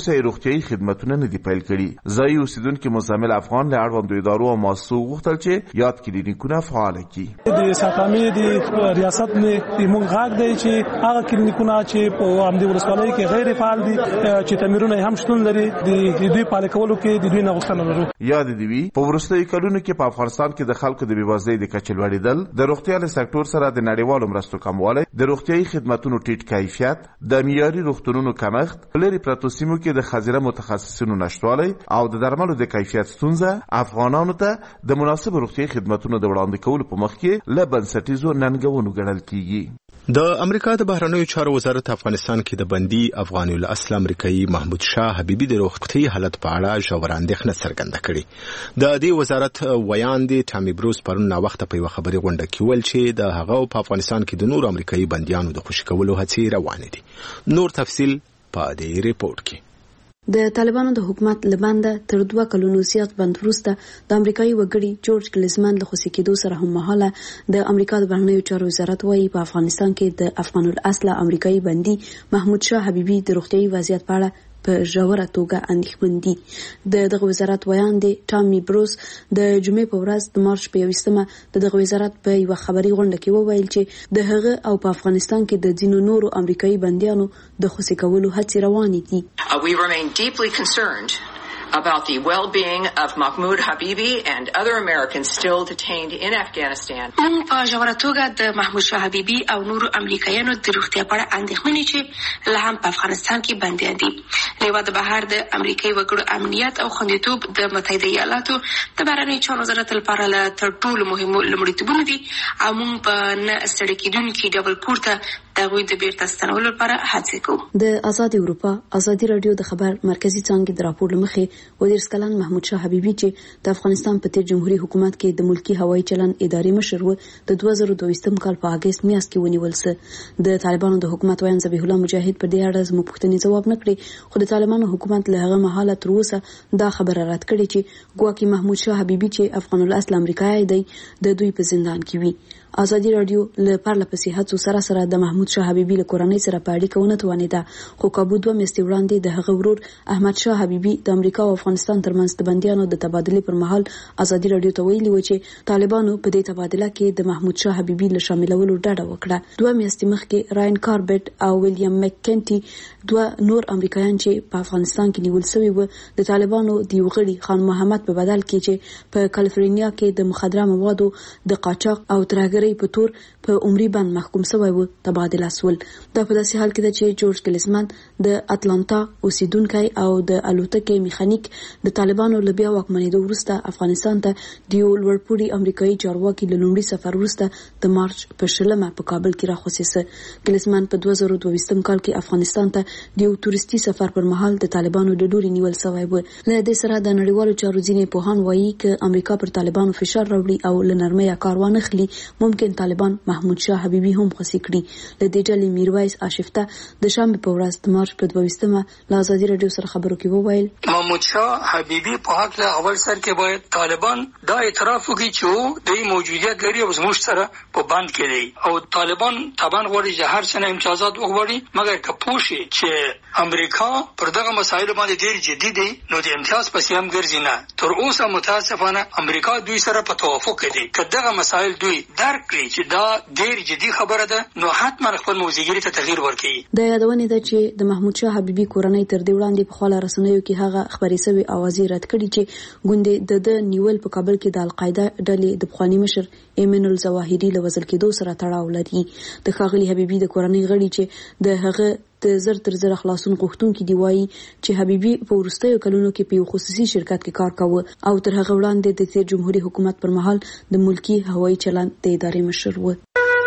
روغتيایي خدماتونه نه دي پیل کړي. ځایي اوسیدونکو مزمل افغان له اړوندو ادارو او مؤسسو غوښتل چې یاد کلینیکونه فعال کړي. د ساکامي د ریاست نه موږ غاګ دی چې هغه کلینیکونه چې په امدی ولسوالۍ کې غیر فعال دي چې تمرینونه هم شتون لري د دوی پالیکولو کې د دوی نه غوښتنه لرو. یاد دی وی په ورستۍ کلونو کې په افغانستان کې د خلکو د بیوازۍ د کچې لوړېدل، د روغتیا له سکتور سره د نړیوالو مرستو کموالی، د روغتیایي خدماتو ټیټ کیفیت، د معیاري روغتونونو کمښت، لري پرتو سیمو کې د خزیره متخصصینو نشټوالی او د درملو د کیفیت ستونزه افغانانو ته د مناسب روغتیایي خدماتو د وړاندې کولو په مخ کې له بنسټیزو ننګونو ګڼل کیږي. د امریکا د بهرنیو چارو وزارت افغانستان کې د بندي افغاني الاصل امریکایي محمود شاه حبیبي د روغتیایي حالت په اړه ژور اندېښنه څرګنده کړې. د دې وزارت ویاندې ټامي بروس پرون ناوخته په یوه خبري غونډه کې ویل چې د هغه په افغانستان کې د نور امریکایي بنديانو د خوشي کولو هڅې روانې دي. نور تفصیل په دې ریپورت کې. د طالبانو د حکومت لبانده تر 2 کلونو زیات بند وروسته د امریکایي وګړي جورج کلیزمن له خوشي کېدو سره هم مهاله د امریکا د بهرنیو چارو وزارت وايي په افغانستان کې د افغان الاصل امریکایي بندي محمود شاه حبیبي د روغتیایي وضعیت په اړه په ژوره توګه اندېښمن دي. دغه وزارت ویاندې ټامي بروس د جمعې په ورځ د مارچ په 21 دغه وزارت په یو خبري غونډه کې وویل چې د هغه او په افغانستان کې د ځینو نورو امریکایي بنديانو د خوشي کولو هڅې روانې دي. We remain deeply concerned about the well-being of Mahmoud Habibi and other Americans still detained in Afghanistan. موږ په ژوره توګه د محمود شاه حبیبي او نورو امریکایانو د روغتیا په اړه اندېښمن یو چې لا هم په افغانستان کې بنديان دي. له د بهر د امریکایي وګړو امنیت او خوندیتوب د متحده ایالاتو د بهرنیو چارو وزارت لپاره له تر ټولو مهمو لومړیتوبونو دي او موږ په نه ستړي کېدونکي ډول کور ته د غوي د بیرته ستنولو لپاره هڅه کوو. د آزاد اروپا آزادي رادیو د خبر مرکزی څانګې د راپور لمخې ودیرس کلن محمود شاه حبیبي چې د افغانستان په تیر جمهوریت حکومت کې د ملکی هوایي چلن ادارې مشر و د 2022 کال په اگست میاشت کې ونیول سه. د طالبانو د حکومت وایي ذبیح الله مجاهد پر دې اړه زموږ پوښتنې ځواب نه کړې، خو د طالبانو حکومت له هغه مهاله تر اوسه دا خبره رد کړې چې ګواکې محمود شاه حبیبي چې افغان الاصل امریکایي دی د دوی په زندان کې وي. آزادي رادیو له پرله پسې هڅو سره د محمود شاه حبیبي له کورنۍ سره په اړیکه ونه توانېده، خو کابو 2 میاشتې وړاندې د هغه ورور احمد شاه حبیبي د امریکا او افغانستان ترمنځ د بنديانو د تبادلې پر مهال آزادي رادیو ته ویلي و چې طالبانو په دې تبادله کې د محمود شاه حبیبي له شاملولو ډډه وکړه. 2 میاشتې مخکې راین کاربټ او ویلیام مککنټي 2 نور امریکایان چې په افغانستان کې نیول شوي و د طالبانو د یو غړي خان محمد په بدل کې چې په کالیفورنیا کې د مخدره موادو د قاچاق او ترهګرۍ په تور په عمري باندې محکوم شوی و تبادله سول. دا په داسې حال کې ده چې جورج کلیزمن د اتلانتا اوسیدونکی او د الوتکې میخانیک د طالبانو له بیا واکمنېدو وروسته افغانستان ته د یو لوړپوړي امریکایي چارواکي له لومړي سفر وروسته د مارچ په 16 په کابل کې راخوسیسه. کلیزمن په 2022 کال کې افغانستان ته د یو تورستي سفر پر مهال د طالبانو د ډوري نیول شوی و. له دې سره د نړیوالو چارو ځینې پوهان وایي چې امریکا پر طالبانو فشار راوړي او له نرمۍ کار وانه خلي ممکن طالبان محمود شاه حبیبي هم خوشي کړي. له دې ډلې میرویس آشفته د شنبه په ورځ د مارچ په 22 له آزادي رادیو سره خبرو کې وویل محمود شاه حبیبي په حق له اول سر کې باید طالبان دا اعتراف وکړي چې د موجودیت لري او زموږ سره په بند کې دي او طالبان طبعا غواړي چې هر څه امتیازات وغواړي، مګر که پوه شي چې امریکا پر دغه مسایلو باندې ډېر جدي دی نو د امتیاز پسې هم ګرځي نه. تر اوسه متاسفانه امریکا دوی سره په توافق کې دي. که دغه مسایل دوی درک کړي چې دا ډېر جدي خبره ده نو حتما خپل موضوعګری ته تغییر ورکړي. د یادونې ده چې د محمود شاه حبیبي کورنۍ تر دې وړاندې په خپل رسنیو کې هغه خبري سوي اوازې رد کړي چې ګوندې د نیول په کابل کې د القاعده ډلې د بخوانی مشر ایمن الزواهری له وزل کېدو سره تړاو لري. د ښاغلي حبیبي د کورنۍ غړي چې د هغه د زر تر زر خلاصون غوښتونکي دی وایي چې حبیبي په وروستیو کلونو کې په یو خصوصي شرکت کې کار کاوه او تر هغه وړاندې د تیر جمهوریت حکومت پر مهال د ملکی هوایي چلن د ادارې مشر و.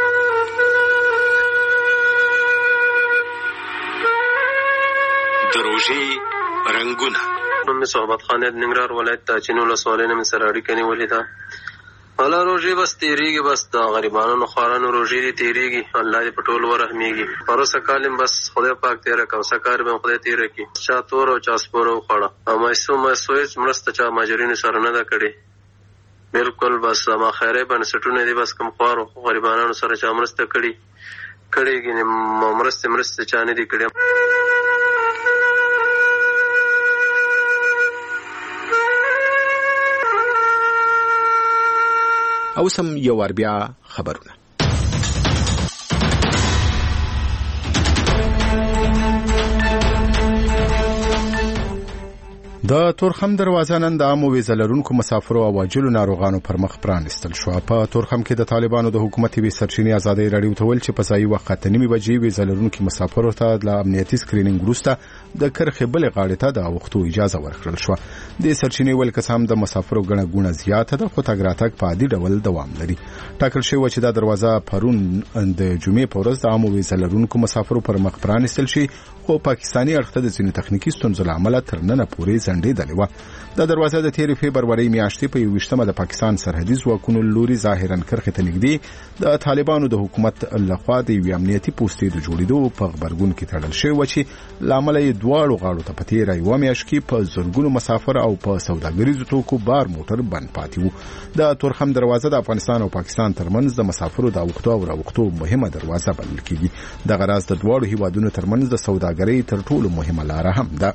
دروژې رنگونه نوم صحبت خان د ننګرهار ولایت د چینو ولسوالۍ نه سره اړیکه نیولې ده. والا روزي بس تیریږي، بس د غریبانو خوارانو روزي دي تیریږي. الله دې په ټول ورحمېږي. پروسه کالم بس خدای پاک تیرا کوسه کار به خدای تیرا کی چا تور او چا سپورو خړه او مې سوچ مرسته چا ماجرین سره نه دا کړي. بالکل بس ما خیره باندې سټونه دي بس کم خوارو غریبانو سره چا مرسته کړي مرسته چا نه دي کړي. او سم یو ور بیا خبرونه. د تورخم دروازه نن د عامو ویزه لرونکو مسافرو او واجلو ناروغانو پر مخ پرانستل شو. په تورخم کې د طالبانو د حکومت وی سرچینې ازادي راډیو ته ویل چې په ځای وخت 9 بجې ویزه لرونکو مسافرو ته د امنیتي سکرینینګ وروسته د کرخې بلې غاړې ته د وختو اجازه ورکړل شو. د سرچینې ول کسام د مسافرو غنه ګونه زیاته د خو تګراتک په عادي ډول دوام لري. ټاکل شوی چې د دروازه پرون د جمعې په ورځ د عامو ویزه لرونکو مسافرو پر مخ پرانستل شي، خو پاکستانی اړخ ته د ځینې تخنیکی ستونزو له امله تر نن پورې ځنډېدلې وه. د دروازه د 13 فبروري میاشتې په 21مه د پاکستان سرحدي ځواکونو لوري ظاهرا کرخې ته نږدې د طالبانو د حکومت لخوا د یو امنیتي پوستې د جوړېدو په خبرګون کې تړل شوی و چې لامل یې دواړو غاړو ته په تیره یوه میاشت کې په زرګونو مسافر او په سوداګریزو توکو بار موټر بند پاتې وو. د تورخم دروازه د افغانستان او پاکستان ترمنځ د مسافرو د وختو او راوختو مهمه دروازه بلل کېږي. د غراز د دواړو هیوادونو ترمنځ د سوداګرۍ تر ټولو مهمه لار هم ده.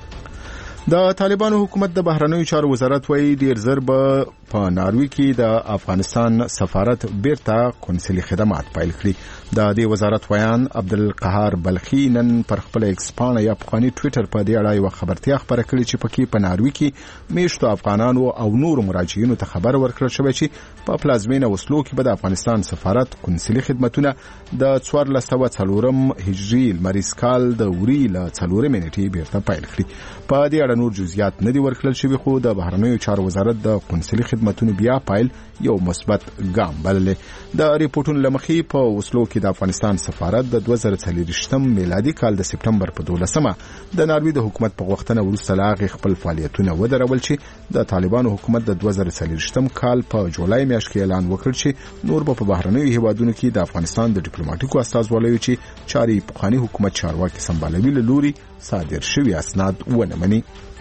د طالبانو حکومت د بهرنیو چارو وزارت وایي ډیر زر به په ناروی کې د افغانستان سفارت بیرته قونسلي خدمات پیل کړي. د دې وزارت ویان عبدالقهار بلخی نن پر خپل ایکس پاڼه یا پخواني ټویټر په دې اړه یو خبرتیا خبره کړې چې پکې په ناروی کې میشتو افغانانو او نورو مراجعینو ته خبر ورکړل شوی چې په پلازمینه وسلو کې به د افغانستان سفارت قونسلي خدمتونه د 1404 هجری لمریز کال د وری له 4 منټې بیرته پیل کړي. په دې اړه نور جزئیات نه دي ورکړل شوی، خو د بهرنیو چارو وزارت د قونسلي خدمتونو بیا پیل یو مثبت ګام بللی. د ریپورتونو لمخې په وسلو کې د افغانستان سفارت د 2023 میلادي کال د سپټمبر په 12مه د ناروی د حکومت په غوښتنه وروسته لاغې خپل فعالیتونه ودرول چې د طالبانو حکومت د 2023 کال په جولای میاشت کې اعلان وکړ چې نور به په بهرنیو هیوادونو کې د افغانستان د ډیپلوماټیکو استازوالیو چې چاري پخوانی حکومت چارواکي سمبالوي له لوري صادر شوی اسناد ونه مني.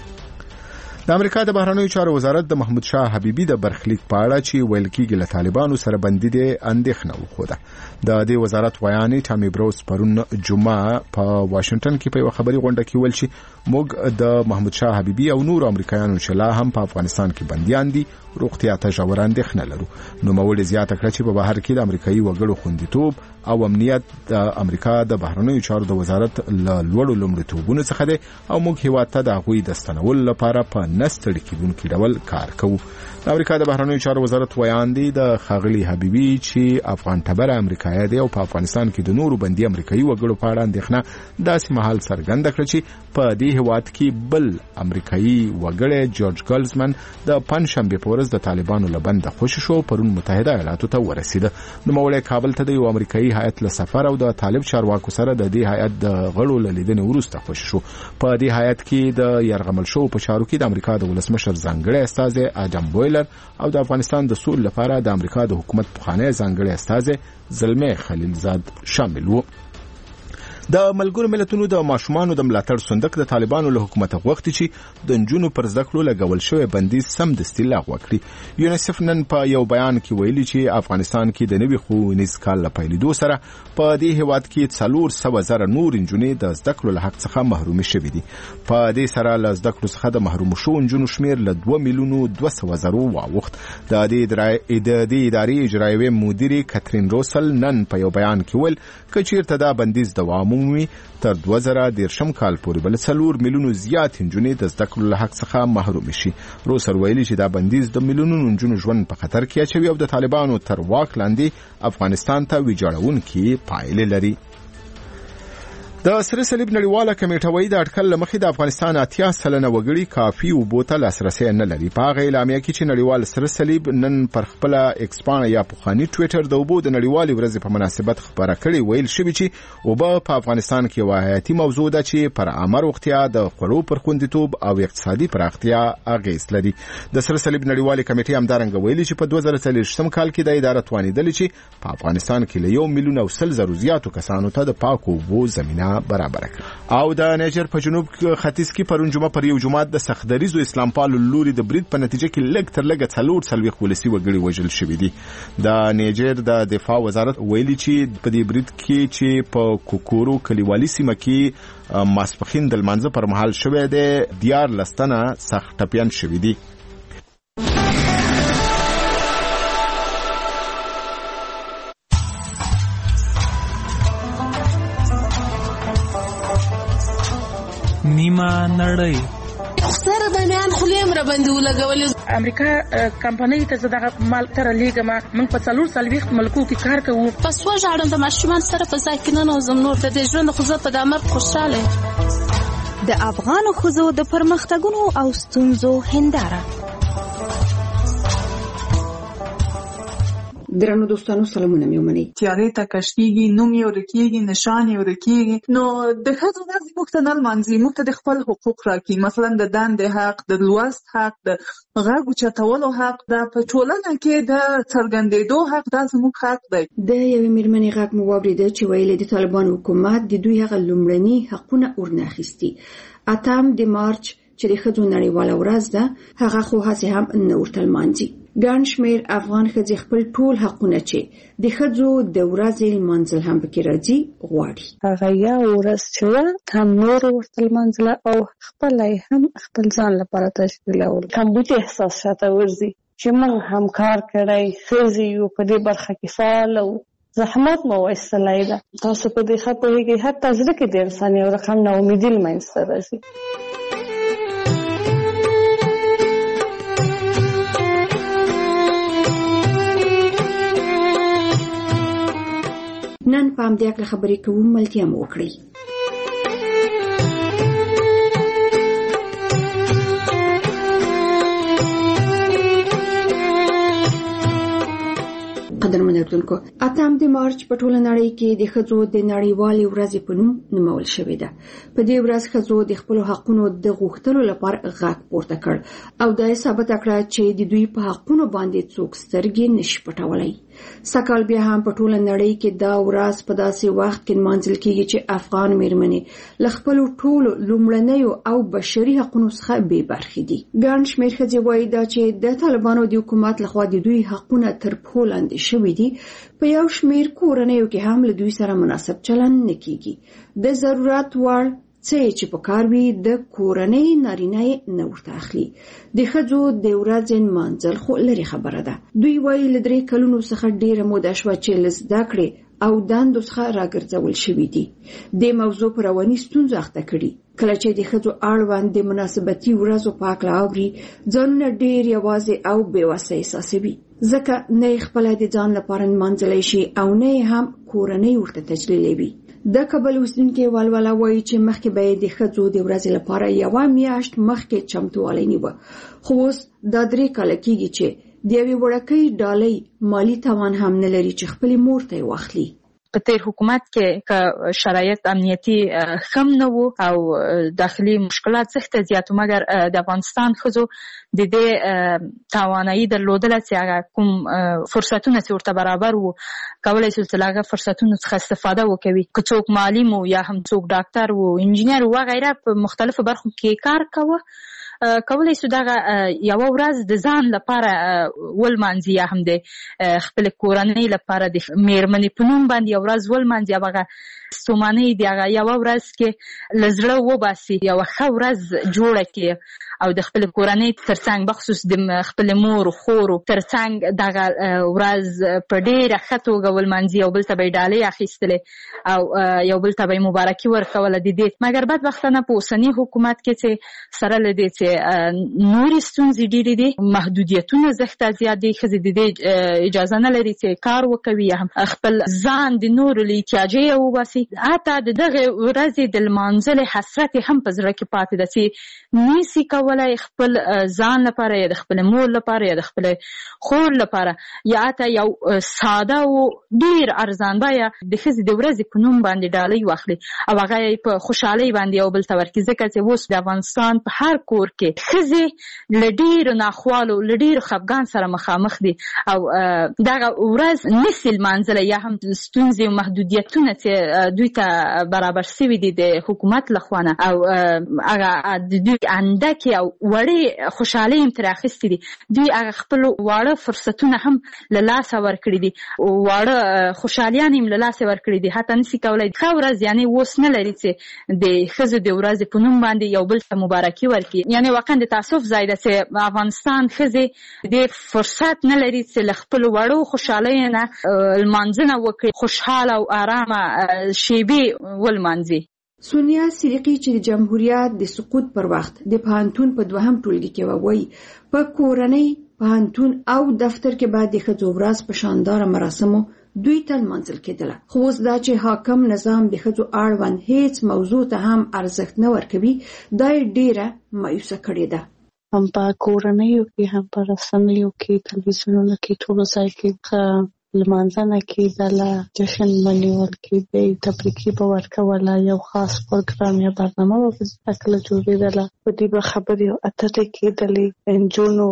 د امریکا د بهرنیو چارو وزارت د محمود شاه حبیبی د برخلیک په اړه چې ویل کېږي له طالبانو سره بندي دي اندېښنه وښوده. د دې وزارت ویاني ټامي بروس پرون جمعه په واشنگټن کې په یو خبري غونډه کې ویل چې موږ د محمود شاه حبیبی او نور امریکایانو چې لا هم په افغانستان کې بنديان دي روغتیا ته ژور اندېښنه لرو. نو موږ زیاته کړه چې په بهر کې د امریکایي وګړو خوندیتوب او امنیت د امریکا د بهرنیو چارو د وزارت له لوړو لومړیتوبونو څخه دی او موږ هیواد ته د هغوی د ستنولو لپاره په نستړي کېدونکي ډول کار کوو. د امریکا د بهرنیو چارو وزارت ویان دی د ښاغلي حبیبي چې افغان ټبره امریکایي دی او په افغانستان کې د نورو بندي امریکایي وګړو په اړه اندېښنه داسې مهال څرګنده کړه چې په دې هیواد کې بل امریکایي وګړی جورج ګلزمن د پنځشنبه په ورځ د طالبانو له بنده خوشی شو پرون متحده ایالاتو ته ورسید. نو موړی کابل ته د یو امریکایي هیئت له سفر او د طالب چارواکو سره د دې هیئت د غړو له لیدنې وروسته خوشی شو. په دې هیئت کې د يرغمل شو په چارو کې د امریکا د ولسمشر ځانګړی استازی اډم بویلر او د افغانستان د سول لپاره د امریکا د حکومت پخوانی ځانګړی استازی زلمي خلیلزاد شامل وو. د ملګرو ملتونو د ماشومانو د ملاتړ صندوق د طالبانو له حکومت غوښتي چې د نجونو پر زده کړو لګول شوی بندیز سمدستي لغوه کړي. یونیسف نن په یو بیان کې ویلي چې افغانستان کې د نوي ښوونیز کال له پیلېدو سره په دې هیواد کې 400,000 نور نجونې د زده کړو له حق څخه محرومې شوې دي. په دې سره له زده کړو څخه د محروم شوو نجونو شمیر له 2,200,000 واوښت. د دې ادارې اجرایوي مدیره کاترین روسل نن په یو بیان کې ویل چې چیرته دا بندیز دوام ومومي تر 2013 کال پورې بل 4 میلیونو زیات نجونې د زده کړو له حق څخه محروم شي. روسر ویلي چې دا بندیز د میلیونونو نجونو ژوند په خطر کې اچوي او د طالبانو تر واک لاندې افغانستان ته ویجاړونکي پایلې لري. د سره صلیب نړیواله کمیټه وایي د اټکل لمخې د افغانستان 80% وګړي کافي اوبو ته لاسرسی نه لري. په هغه اعلامیه کې چې نړیوال سره صلیب نن پر خپل ایکس پاڼه یا پخواني ټویټر د اوبو د نړیوالې ورځې په مناسبت خبره کړې ویل شوی چې اوبه په افغانستان کې یوه حیاتي موضوع ده چې پر عامه روغتیا د خوړو پر خوندیتوب او اقتصادي پراختیا اغیز لري. د سره صلیب نړیوالې کمیټې همدارنګه ویلي چې په 2023 کال کې د اداره توانیدلې چې په افغانستان کې له 1,100,000 زیاتو کسانو ته د پاکو اوبو زمینه برابر کړ. او د نیجر په جنوب ختیځ کې پرون جمعه پر یو جماعت د سختدریزو اسلام پالو لوري د برید په نتیجه کې لږ تر لږه 440 ولسی وګړي وژل شوي دي. د نیجر د دفاع وزارت ویلي چې په دې برید کې چې په کوکورو کلیوالي سیمه کې ماسپخین د لمانځه پر مهال شوی دی 14 تنه سخت ټپیان شوي دي. نیمه نړۍ سره بنیان خلیم را باندې ولګولې. امریکا کمپنۍ ته زه دغه مال تر لیږم. موږ په 440 ملکو کې کار کوو. پس وژاړم د ماشومان سره په ځای کې نه نوزم. نور د دې ژوند خو زه په د مرګ خوشحاله. د افغانو ښځو د پرمختګونو او ستونزو هنداره. درنو دوستانو سلامونه مې ومنئ. تیارې ته کشکېږي، نوم یې ورکېږي، نشان یې ورکېږي. نو د ښځو ورځ موږ ته نه لمانځي، موږ ته د خپل حقوق راکړي. مثلا د دندې حق، د لوست حق، د غږ اوچتولو حق، د په ټولنه کې د څرګندېدو حق، دا زموږ حق دی. د یوې مېرمنې غږ مو واورېده چې ویلې د طالبانو حکومت د دوی هغه لومړني حقونه ورنه اخیستي. 8 د مارچ چې د ښځو نړیواله ورځ ده، هغه خو هسې هم نه ورته لمانځي. ګڼ شمېر افغان ښځې خپل ټول حقونه چې د ښځو د ورځې لمانځل هم پکې راځي غواړي. هغه یو ورځ چې هم نور ورته لمانځله او خپل هم خپل ځان لپاره تشکیلول. کمبود احساس شاته ورځي چې موږ هم کار کړی، ښځې یو په دې برخه کې فعال او زحمت مو وایستلی ده. تاسو په دې ښه پوهېږئ، حتی زړه کې د انسان یو رقم ناامیدي له منځته راځي. نن په همدې اړه خبرې کوو، ملتیا مو وکړئ. قدرمن اردوونکو، 8 د مارچ په ټوله نړۍ کې د ښځو د نړیوالې ورځې په نوم نومول شوې ده. په دې ورځ ښځو د خپلو حقونو د غوښتلو لپاره غږ پورته کړ او دا یې ثابته کړه چې د دوی په حقونو باندې څوک سترګې نشي پټولی. سږکال بیا هم په ټوله نړۍ کې دا ورځ په داسې وخت کې نمانځل کېږي چې افغان مېرمنې له خپلو ټولو لومړنیو او بشري حقونو څخه بې برخې دي. ګڼ شمېر ښځې وایي دا چې د طالبانو د حکومت لخوا د دوی حقونه تر پښو لاندې شوي دي. په یو شمېر کورنیو کې هم له دوی سره مناسب چلند نه کېږي. د ضرورت وړ څه چې په کار وي د کورنۍ نارینه نه ورته اخلي. د ښځو د ورځې نمانځل خو لرې خبره ده. دوی وایي له 3 کلونو څخه ډېره موده شوه چې له زده کړې او دندو څخه راګرځول شوي دي. د موضوع پر رواني ستونزو اخته کړي. کله چې د ښځو اړوند د مناسبتي ورځو په هکله اوري، ځانونه ډېر یوازې او بېوسه احساسوي. ځکه نه یې خپله د ځان لپاره نمانځلی شي او نه یې هم کورنۍ ورته تجلیلوي. د کابل اوسیدونکي ولوله وایي چې مخکې به یې د ښځو د ورځې لپاره 1 میاشت مخکې چمتووالی نیوه، خو اوس دا 3 کاله کېږي چې د یوې وړکۍ ډالۍ مالي توان هم نه لري چې خپلې مور ته یې واخلي. په تیر حکومت کې شرایط امنیتي خم نه وو او داخلي مشکلات سخت زیات، مګر د افغانستان ښځو د دې توانایي درلودله چې هغه کوم فرصتونه چې ورته برابر وو کولای شي چې هغه فرصتونو څخه استفاده وکړي. که څوک معلم وو یا هم څوک ډاکټر وو، انجینر وو، وغیره په مختلفو برخو کې کار کوه، کولای شو دغه یو ورځ د ځان لپاره ولمانځي یا هم د خپل کورنۍ لپاره د مېرمنې په نوم باندې یو ورځ ولمانځي. هغه ستومانۍ د هغه یو ورځ کې له زړه وباسي، یو ښه ورځ جوړه کړي او د خپل کورنۍ ترڅنګ بخصوص د خپل مور خورو ترڅنګ دغه ورځ په ډېره ښه توګه ولمانځي. یو بل ته به یې ډالۍ اخیستلې او یو بل ته به یې مبارکي ورکوله د دې. مګر بدبختانه په اوسني حکومت کې چې سره له دې چې نورې ستونزې ډېرې دي، محدودیتونه زښته زیات دي، ښځې د دې اجازه نه لري چې کار وکوي یا هم خپل ځان د نورو له احتیاجه وباسي. حتی د دغه ورځې د لمانځلې حسرت هم په زړه کې پاتې ده چې نشي کولی خپل ځان لپاره یا د خپل مور لپاره یا د خپل خور لپاره یا حتی یو ساده او ډېر ارزان بیه د ښځې د ورځې په نوم باندې ډالۍ واخلي او هغه یې په خوشحالۍ باندې یو بل ته ورکړي. ځکه چې اوس د افغانستان په هر کور کې ښځې له ډېرو ناخوالو له ډېرو خفګان سره مخامخ دي او دغه ورځ نشي لمانځلی یا هم ستونزې او محدودیتونه چې دوی ته برابر شوي دي د حکومت لخوا نه او هغه د دوی اندکې او وړې خوشحالۍ هم ترې اخیستې دي. دوی هغه خپلو واړه فرصتونه هم له لاسه ورکړي دي، واړه خوشحالیان هم له لاسه ورکړي دي. حتی نشي کولی ښه ورځ یعنې اوس نه لري چې د ښځو د ورځې په نوم باندې یو بل ته مبارکي ورکړي. یعنې واقعا د تاسف ځای ده چې افغانستان ښځې د فرصت نه لري چې له خپلو وړو خوشحالیو نه لمانځنه وکړي، خوشحاله او ارامه شیبې ولمانځي. سونیا سریقي چې د جمهوریت د سقوط پر وخت د پوهنتون په دوهم ټولګي کې وایي په کورنۍ پوهنتون او دفتر کې باید د ښځو ورځ په شانداره مراسمو دوی ته لمانځل کېدله. خو اوس دا چې حاکم نظام د ښځو اړوند هیڅ موضوع ته هم ارزښت نه ورکوي دا یې ډېره مایوسه کړې ده. هم په کورنیو کې هم په رسنیو کې تلویزیونونو کې ټولو ځای کې لمانځنه کېدله، جشن منیول کېدی، تبریکي به ورکوله، یو خاص پروګرام یا برنامه به په کله جوړېدله، په دې به خبرې او اترې کېدلې. نجونو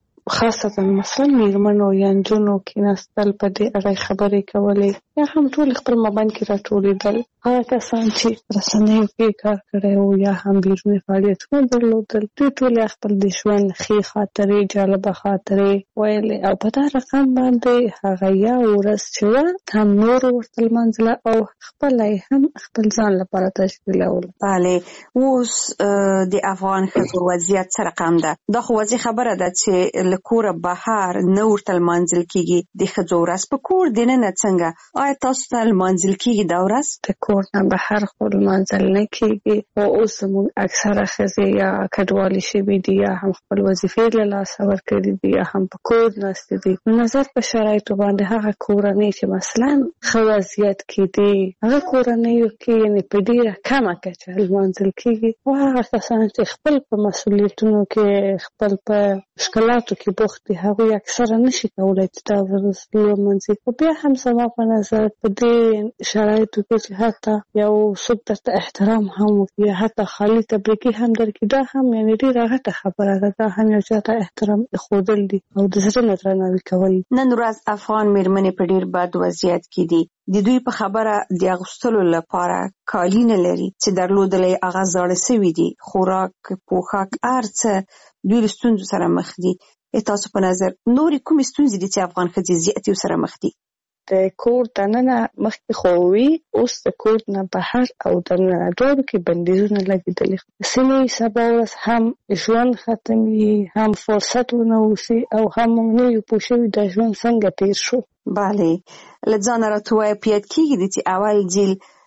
خاصتا مثلا میرمنو یا نجونو کېناستل په دې اړه خبرې کولې یا هم ټول خپل مابین کې راټولېدل. هغه کسان چې رسنیو کې کار کړی و یا هم بیروني فعالیتونه درلودل دوی ټول خپل د ژوند ښې خاطرې جالبه خاطرې ویلې او په دا رقم باندې هغه یا ورځ چې وه هم نور ورته لمانځله او خپله هم خپل ځان لپاره تشکیلول. بله، اوس د افغان ښځو وضعیت څه رقم ده؟ دا خو واضح خبره ده چې له کوره بهر نه ورته لمانځل کېږي. د ښځو ورځ په کور دننه څنګه؟ آیا تاسو ته لمانځل کېږي دا ورځ؟ د کور نه بهر خو لمانځل نه کېږي. خو اوس زموږ اکثره ښځې یا کډوالې شوي دي یا هم خپل وظیفې له لاسه ورکړي دي یا هم په کور ناستې دي. نظر په شرایطو باندې هغه کورنۍ چې مثلا ښه وضعیت کې دي هغه کورنیو کې یعنې په ډېره کمه کچه لمانځل کېږي او هغه کسان چې خپل په مسؤلیتونو کې خپل په مشکلاتو کې بوخت دي هغوی اکثره نشي کولی چې دا ورځ لمانځي. خو بیا هم زما په نظر په دې شرایطو کې چې حتی یو څوک درته احترام هم وکړي حتی خالي تبریکي هم درکړي دا هم یعنې ډېره غټه خبره ده. دا هم یو چا ته احترام ایښودل دي او د زړه نه درناوي کول. نن ورځ افغان میرمنې په ډېر بد وضعیت کې دي. د دوی په خبره د اغوستلو لپاره کالي نه لري چې درلودلی هغه زاړه سوي دي. خوراک، پوښاک، هر څه دوی له ستونزو سره مخ دي. تاسو په نظر نورې کومې ستونزې دي چې افغان ښځې زیاتې ورسره مخ دي؟ د کور دننه مخکې خو وي، اوس د کور نه بهر او دننه دواړو کې بندیزونه لګېدلي. ځینې سبا ورځ هم ژوند ختمي هم فرصت ونه اوسي او هم موږ نه یو پوه شوي دا ژوند څنګه تېر شو. بله، له ځانه راته ووایه په یاد کېږي چې اول ځل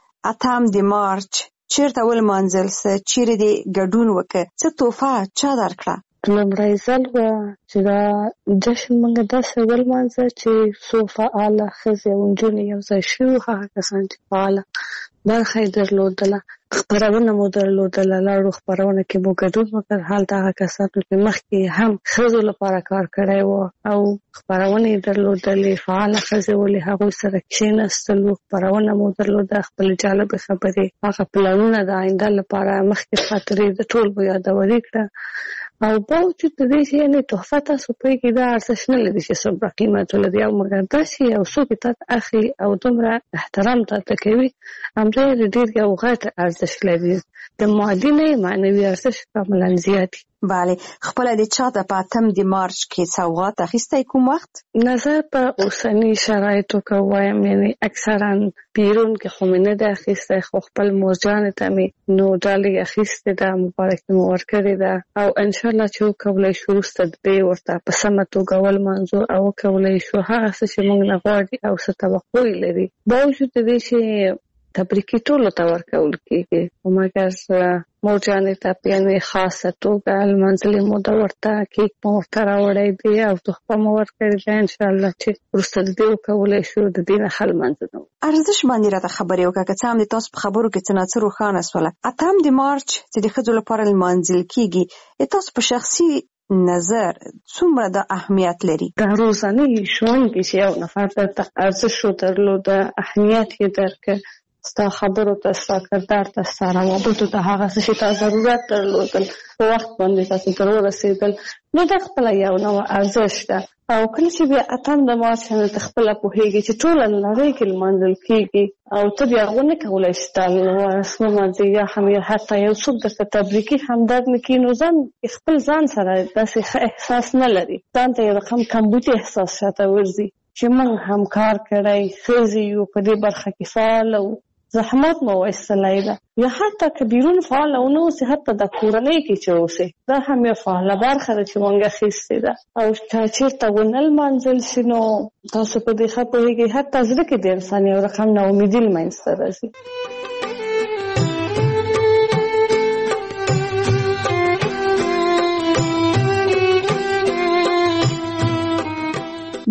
8 د مارچ چېرته ولمانځل څه چیرې دې ګډون وکړه څه تحفه چا درکړه؟ لومړی ځل وه چې دا جشن موږ داسې ولمانځه چې څو فعاله ښځې او نجونې یو ځای شوي هغه کسان چې فعاله برخه یې درلودله. خپرونه مو درلودله، لاړو خپرونه کې مو ګډون وکړ. هلته هغه کسانو چې مخکې هم ښځو لپاره کار کړی و او خپرونه یې درلودلې فعاله ښځې ولې هغوی سره کښېنستلو، خپرونه مو درلوده، خپلې جالبې خبرې، هغه پلانونه د آینده لپاره مخکې خاطرې د ټول به یادوري کړه. او باوجود د دې چې یعنې تحفه تاسو پوهېږئ دا ارزښت نه لري چې څومره قیمت ولري او مګر داسې یو څوک یې تا ته اخلي او دومره احترام تا ته کوي همدا یې ډېر یو غټ ارزښت لري. د مادي نه یې معنوي ارزښت کاملا زیات دي. بله، خپله د چا ته په 8 د مارچ کې سوغات اخیستی کوم وخت؟ نظر په اوسني شرایطو که ووایم یعنې اکثرا بیرون کې خو مې نه ده اخیستی خو خپل مورجانې ته مې نو ډالۍ اخیستې ده، مبارکي مې ورکړې ده او انشاءالله چې وکولی شو وروسته د دې ورته په سمه توګه ولمانځو او وکولی شو هغه څه چې موږ نه غواړي او څه توقع یې لري. باوجود د دې چې تبریکي ټولو ته ورکول کېږي خو مګر مورجانې ته په یعنې خاصه توګه لمانځلې موده ورته کیک مو ورته راوړی دی او تحفه مو ورکړې ده. انشاءالله چې وروسته د دې وکولی شو د دې نه ښه لمانځنه وکړو. ارزش باندې راته خبرې وکړه که څه هم د تاسو په خبرو کې څه نه څه روښانه شوله. 8 د مارچ چې د ښځو لپاره لمانځل کېږي تاسو په شخصي نظر څومره د اهمیت لري؟ د روزانه ژوند کې چې یو نفر درته ارزښت درلوده، اهمیت یې درکړه، ستا خبرو ته، ستا کردار ته، ستا روابطو ته هغه څه چې تا ضرورت درلودل په وخت باندې تاسو ته ورسېدل نو دا خپله یو نوع ارزښت ده. او کله چې بیا 8 د مارچ باندې ته خپله پوهېږي چې ټوله نړۍ کې لمانځل کېږي او ته بیا هغه نه کولی چې تا ورځ ومانځې یا هم حتی یو څوک درته تبریکي همدرد نه کړي نو ځان خپل ځان سره داسې ښه احساس نه لري، ځان ته یو رقم کمبودي احساس شاته ورځي چې موږ هم کار کړی، ښځې یو په دې برخه کې فعاله وو، زحمت مو وایستلی ده یا حتی که بیرون فعاله ونه اوسې حتی د کورنۍ کې چې اوسې دا هم یو فعاله برخه ده چې موږ اخیستې ده. او که چېرته ونه لمانځل شي نو تاسو په دې ښه پوهېږئ حتی زړه کې د انسان یو رقم ناامیدي له منځته راځي.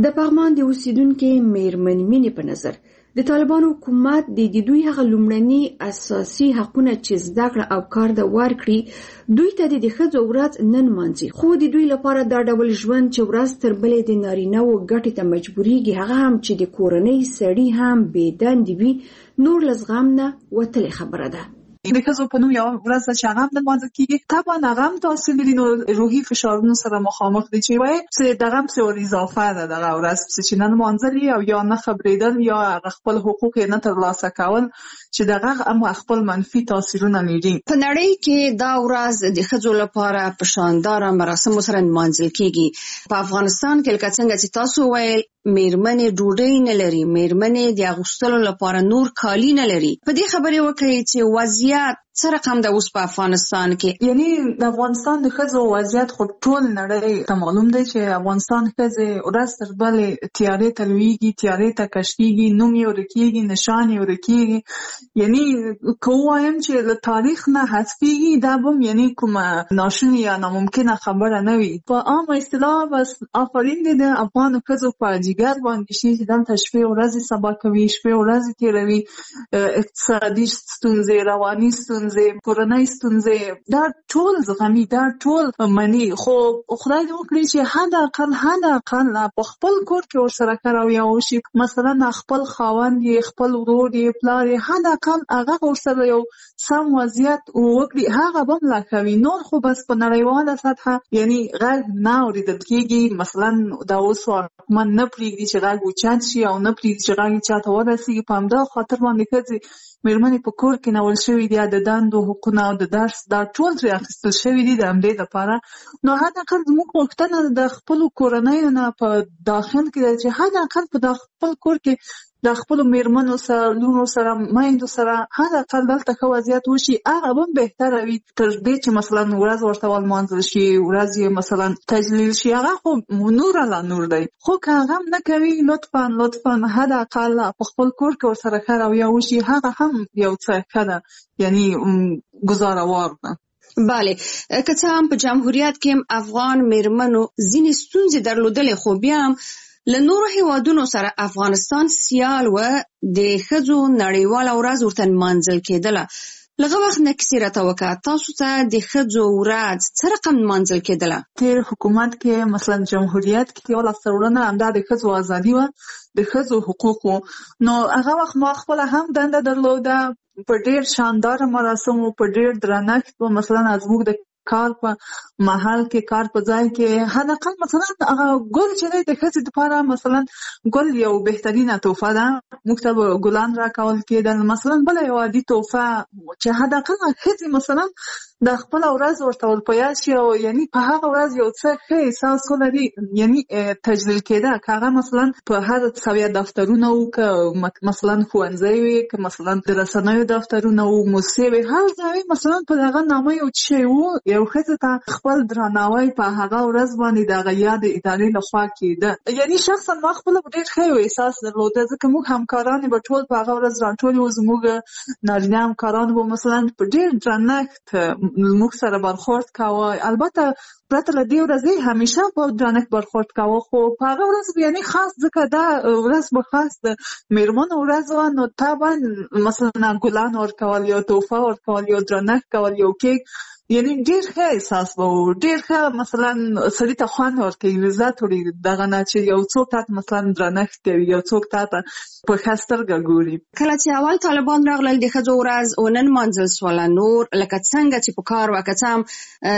د پغمان د اوسیدونکو میرمن مینې په نظر د طالبانو حکومت د دوی هغه لومړني اساسي حقونه چې زده کړه او کار د ورکړي دوی ته د ښځو ورځ نن مانځي، خو د دوی لپاره دا ډول ژوند چې ورځ تر بلې د نارینه‌و ګټې ته مجبوریږي، هغه هم چې د کورنۍ سړي هم بې دندې وي، نور له زغم نه وتلې خبره ده. د ښځو په نوم یو ورځ چې هغه هم لمانځل کېږي، طبعا هغه هم تاثیر لري، نو روحي فشارونو سره مخامخ دي چې وایي چې دغه هم څه اضافه ده دغه ورځ چې نه لمانځل او یا نه خبرېدل یا خپل حقوق نه ترلاسه کول چې دغه هم خپل منفي تاثیرونه لري. په نړۍ کې دا ورځ د ښځو لپاره په شاندار مراسمو سره لمانځل کېږي. په افغانستان کې لکه څنګه چې تاسو ویل میرمنې ډوډۍ نه لري، میرمنې د اغوستلو لپاره نور کالي نه لري. په دې خبرې وکړئ چې وضعیت څه رقم ده اوس په افغانستان کې؟ یعنی د افغانستان د ښځو وضعیت خو ټول نړۍ ته معلوم دی چې افغانستان ښځې ورځ تر بلې تیارې ته لویږي، تیارې ته کش کېږي، نوم یې ورکېږي، نشان یې ورکېږي. یعنی که ووایم چې له تاریخ نه حذفېږي دا به هم یعنی کومه ناشونې یا ناممکنه خبره نه وي. په عامه اصطلاح بس آفرین دی د افغانو ښځو په جګر باندې شي چې دلته شپې ورځې سبا کوي، شپې ورځې تېروي، اقتصادي ستونزې، رواني ستونزې، کورنۍ ستونزې، دا ټول زغمي، دا ټول مني. خو خدای دې وکړي چې حد اقل په خپل کور کې ورسره کار او یا وشي، مثلا خپل خاوند یې، خپل ورور یې، پلار یې، حد اقل هغه ورسره یو سم وضعیت وکړي، هغه به ملا کوي. نور خو بس په نړیواله سطحه یعنی غږ نه اورېدل کېږي. مثلا دا اوس حکومت نه پرېږدي چې غږ اوچت شي او نه پرېږدي چې غږ چاته ورسېږي. په همدغه خاطر باندې ښځې میرمنې په کور کې نول شوي دي، د دندو حقونه او د درس دا ټول ترې اخیستل شوي دي د همدې لپاره. نو حد اقل زموږ غوښتنه د خپلو کورنیو نه په داخل کې ده چې حد اقل په خپل کور کې د خپلو میرمنو سره، لونو سره، میندو سره حد اقل دلته ښه وضعیت وشي، هغه به هم بهتره وي تر دې چې مثلا ورځ ورته ولمانځل شي، ورځ یې مثلا تجلیل شي. هغه خو نور لا نور دی، خو که هغه هم نه کوي لطفا حد اقل په خپل کور کې ورسره ښه رویه وشي، هغه هم یو څه ښه ده، یعنی گزاروار ده. بله، که څه هم په جمهوریت کې افغان میرمنو ځینې ستونزې درلودلې، خو بیا هم له نورو هیوادونو سره افغانستان سیال و، د ښځو نړیواله ورځ ورته نمانځل کېدله. لږ وخت نه کیسې راته وکړه، تاسو ته د ښځو ورځ څه رقم نمانځل کېدله؟ تېر حکومت کې مثلا جمهوریت کې یوه لاسته راوړنه همدا د ښځو ازادي وه، د ښځو حقوق وو. نو هغه وخت ما خپله هم دنده درلوده، په ډېر شانداره مراسمو، په ډېر درنښت و. مثلا زموږ د کار په محل کې، کار په ځای کې حد اقل مثلا هغه ګل چې دی د ښځې دپاره، مثلا ګل یو بهترینه تحفه ده، موږ ته به ګلان راکول کېدل. مثلا بله یو عادي تحفه چې حد اقل ښځې مثلا د خپله ورځ ورته ور په یاد شي او یعنی په هغه ورځ یو څه ښه احساس ولري، یعنی تجلیل کېده. که هغه مثلا په هر سویه دفترونه وو، که مثلا ښوونځی وي، که مثلا د رسنیو دفترونه وو، موسسې وي، هر ځای مثلا په دغه نامه یو شی وو، یو ښځې ته خپل درناوی په هغه ورځ باندې د هغه یاد ادارې لخوا کېده. یعنی شخصا ما خپله ډېر ښه یو احساس درلوده، ځکه موږ همکارانې به ټول په هغه ورځ راټولې وو، زموږ نارینه همکارانو به مثلا په ډېر درنښت موږ سره برخورد کاوه. البته پرته له دې ورځې همیشه په درنښت برخورد کاوه، خو په هغه ورځ یعنی خاص ځکه دا ورځ به خاص د میرمنو ورځ وه، نو طبعا مثلا ګلان ورکول، یو تحفه ورکول، یو درنښت کول، یو کیک، یعنی ډېر ښه احساس به و، ډېر ښه مثلا سړي ته خوند ورکوي، لذت وړي دغه نه چې یو څوک تا ته مثلا درنښت کوي، یو څوک تا ته په ښه سترګه ګوري. کله چې اول طالبان راغلل د ښځو ورځ ونه نمانځل سوله، نور لکه څنګه چې په کار وه، که څه هم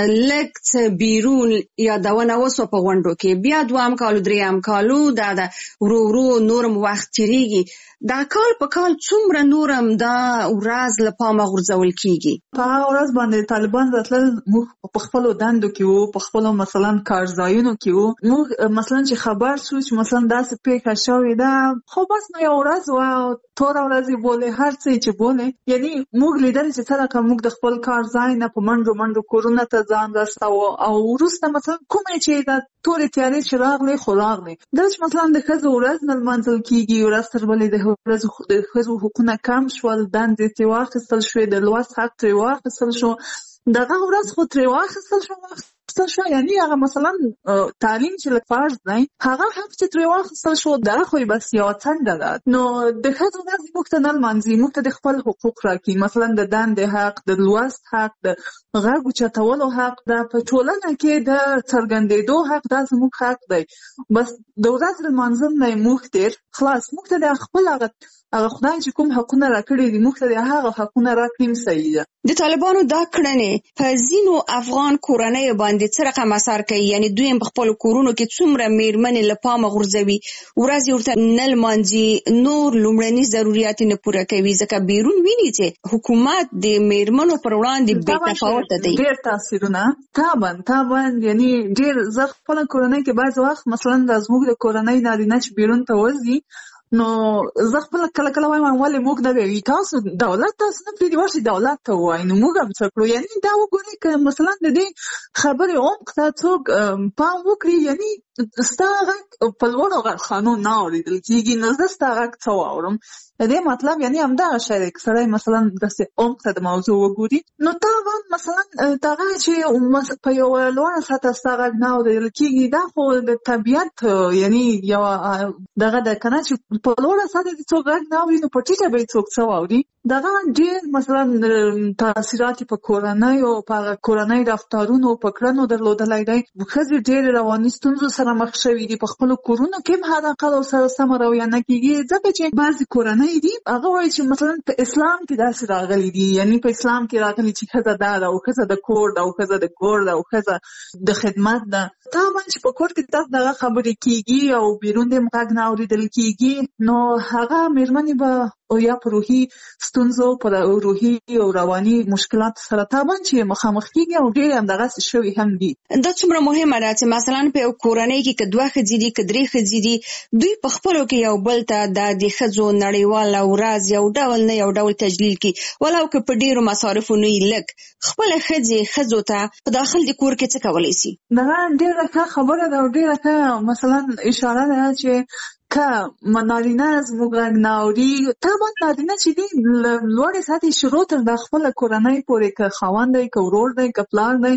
لږ څه بیرون یادونه وسوه په غونډو کې، بیا 2 کالو 3 کالو دا د ورو نورم وخت تېرېږي. دا کال په کال څومره نورم دا ورځ له پامه غورځول کېږي؟ په هغه ورځ باندې طالبان راتلل، موږ په خپلو دندو کې وو، په خپلو مثلا کارځایونو کې وو. موږ مثلا چې خبر شو چې مثلا داسې پېښه شوې ده، خو بس نو یو ورځ وه، توره ورځ یې بولې، هر څه یې چې بولې، یعنی موږ لیدل چې څرنګه موږ د خپل کار ځای نه په منډو کورونو ته ځان رساوه، او وروسته مثلا کومې چې د تورې تیارې چې راغلې خو راغلې. دا چې مثلا د ښځو ورځ نه لمانځل کېږي، ورځ تر بلې د ښځو حقونه کم شول، دندې ترې واخیستل شوې، د لوست حق ترې واخیستل شو، دغه ورځ خو ترې واخیستل شو واخیستل شو، یعنی هغه مثلا تعلیم چې فرض دی هغه حق چې ترې واخیستل شو دا خو بس یو څنډه ده. نو د ښځو ورځ موږ ته نه لمانځي، موږ ته د خپل حقوق راکړي، مثلا د دندې حق، د لوست حق، د غږ اوچتولو حق، د په ټولنه کې د څرګندېدو حق، دا زموږ حق دی. بس د ورځ لمانځل نه موږ تیر خلاص، موږ ته د خپل هغه خدای چې کوم حقونه راکړي دي موږ ته د هغه حقونه راکړي صحیح ده. د طالبانو دا کړنې په ځینو افغان کورنیو باندې څه رقم اثر کوي؟ یعنی دوی په خپل کورونو کې څومره میرمنې له پامه غورځوي، ورځ ورته نه لمانځي، نور لومړني ضرورت نه پوره کوي، ځکه بیرون ویني چې حکومت د میرمنو پر وړاندې بې تفاوته دی. ډېر تاثیرونه طبعا یعنی ډېر زه خپل کورنۍ کې بعض وخت مثلا د زموږ د کورنۍ نارینه چې بیرون ته وځي نو زه خپل کله کله وایم ولې موږ نه وی تاسو دولت تاسو نه پریږدي ورشي دولت ته وایي، نو موږ هم څه کړو. یعنی دا وګورئ که مثلا د دې خبرې عمق ته څوک پام وکړي، یعنی ستا غږ په لوړو غرخانو نه اورېدل کېږي، نو زه ستا غږ څه واورم. د دې مطلب یعنی همدغه شی دی که سړی مثلا داسې عمق ته د موضوع وګوري نو طبعا مثلا دغه چې په یوه لوړه سطحه ستا غږ نه اورېدل کېږي دا خو د طبیعت یعنی یوه دغه ده که نه چې په لوړه سطحه دې څوک غږ نه اوري نو په ټیټه به یې څوک څه واوري. دغه ډېر مثلا تاثیرات په کورنیو په هغه کورنۍ رفتارونو په کړنو درلودلی دی. ښځې ډېرې رواني ستونزو سره مخ شوي دي، په خپلو کورونو کې هم حداقل ورسره سمه رویه نه کېږي، ځکه چې بعضې کورنۍ دي هغه وایي چې مثلا په اسلام کې داسې راغلي دي، یعنی په اسلام کې راغلي چې ښځه دا ده او ښځه د کور ده او ښځه د کور ده او ښځه د خدمت ده. طبعا چې په کور کې تاسو دغه خبرې کېږي او بیرون دې غږ نه اورېدل کېږي نو هغه مېرمنې به او یا په روحي ستونزو په روحي او رواني مشکلات سره طبعا چې مخامخ کېږي او ډېرې همدغسې شوي هم دي. دا څومره مهمه ده چې مثلا په یو کورنۍ کې که دوه ښځې دي که درې ښځې دي دوی په خپلو کې یو بل ته د ښځو نړیواله ورځ یو ډول نه یو ډول تجلیل کړي، ولو که په ډېرو مصارفو نه یې لږ خپله ښځو ته په داخل د کور کې څه کولی شي. دغه ډېره ښه خبره ده او ډېره ښه مثلا اشاره ده چې که نارینه زموږ غږ نه اوري، طبعا نارینه چې دي لوړې سطحې شروع تر د خپله کورنۍ پورې که خاوند دی که ورور دی که پلار دی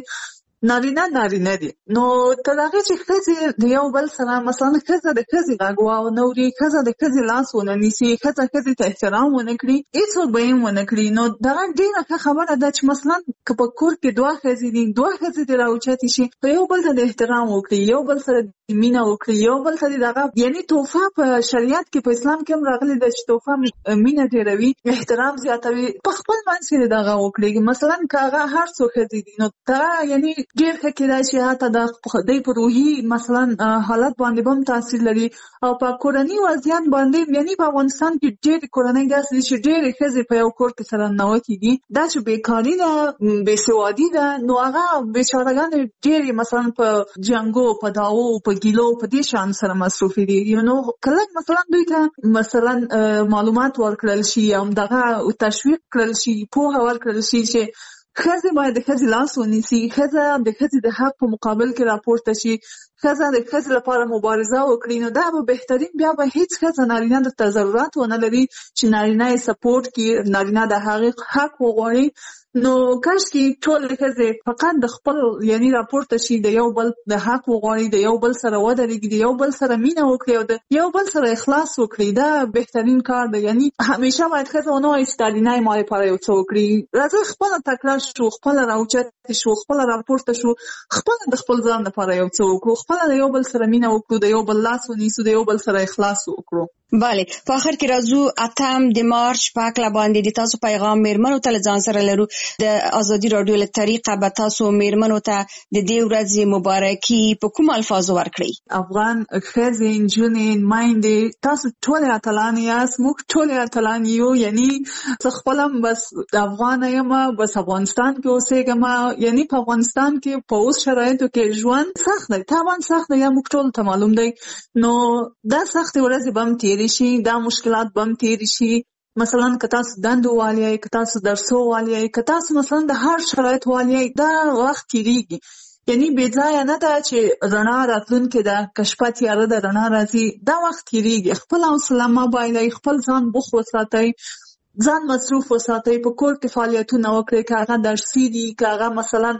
نارینه دي. نو تر هغې چې ښځې د یو بل سره مثلا ښځه د ښځې غږ ونه اوري، ښځه د ښځې لاس ونه نیسي، ښځې ته احترام ونه کړي، هېڅوک به یې ونه کړي. نو دغه ډېره ښه خبره ده چې مثلا که په کور کې دوه ښځې دي دوه ښځې دې راوچتې شي په یو بل ته د احترام وکړي، یو بل سره مینه وکړي، یو بل سره دغه یعنی تحفه په شریعت کې په اسلام کې هم راغلي ده چې تحفه مینه ډېروي، احترام زیاتوي، په خپل منځ کې دغه وکړي. مثلا که هغه هر څو ښځې دي نو دغه یعنی ډېر ښه کېدای شي حتی د دوی په روحي مثلا حالت باندې به هم تاثیر لري او په کورني وضعیت باندې. یعنی په افغانستان کې ډېرې کورنۍ داسې دي چې ډېرې ښځې په یو کور کې سره ننوتې دي، دا چې بېکاري ده بېسوادي ده نو هغه بېچارهګانې ډېرې مثلا په جنګو په دعوو په ګیلو په دې شان سره مصروفې دي. نو کله مثلا دوی ته مثلا معلومات ورکړل شي او دغه تشویق کړل شي، پوهه ورکړل شي چې ښځې باید د ښځې لاس ونیسي، ښځه د ښځې د حق په مقابل کې راپورته شي، ښځه د ښځې لپاره مبارزه وکړي، نو دا به بهترین. بیا به هیڅ ښځه نارینه درته ضرورت ونه لري چې نارینه یې سپورټ کړي، نارینه د هغې حق وغواړي. نو کاشکې ټولې ښځې فقط د خپل یعنی راپورته شي، د یو بل د حق وغواړي، د یو بل سره ودرېږي، د یو بل سره مینه وکړي او د یو بل سره اخلاص وکړي، دا بهترین کار دی. یعنی همیشه باید ښځه ونه وایي چې نارینه یې ما لپاره یو څه وکړي، راځئ خپله تکړه شو، خپله راوچتې شو، خپله راپورته شو، خپله د خپل ځان لپاره یو څه وکړو، خپله د یو بل سره مینه وکړو، د یو بل لاس ونیسو، د یو بل سره اخلاص وکړو. بله، په آخر کې راځو 8 د مارچ په هکله باندې د تاسو پیغام میرمنو ته له ځان سره لرو. د ازادي راډیو له طریقه به تاسو میرمنو ته د دې ورځې مبارکي په کوم الفاظو ورکړئ؟ افغان ښځې، نجونې، میندې، تاسو ټولې اتلانې یاست، موږ ټولې اتلانې یو. یعنی زه خپله هم بس د افغانه یم، بس افغانستان کې اوسېږم. یعنی په افغانستان کې په اوس شرایطو کې ژوند سخت دی، طبعا سخت دی، یا موږ ټولو ته معلوم دی. نو دا سختې ورځې به هم تېرې شي، دا مشکلات به هم تېرې شي. مثلا که تاسو دندو والی یې، که تاسو درسو والی یې، که تاسو مثلا د هر شرایط والی یې، دا وخت تېرېږي. یعنی بې ځایه نه ده چې رڼا راتلونکې ده، که شپه تیاره ده رڼا راځي، دا وخت تېرېږي. خپل حوصله مه بایلئ، خپل ځان بوخت وساتئ، ځان مصروف وساتئ، په کور کې فعالیتونه وکړئ، که هغه درسي دي، که هغه مثلا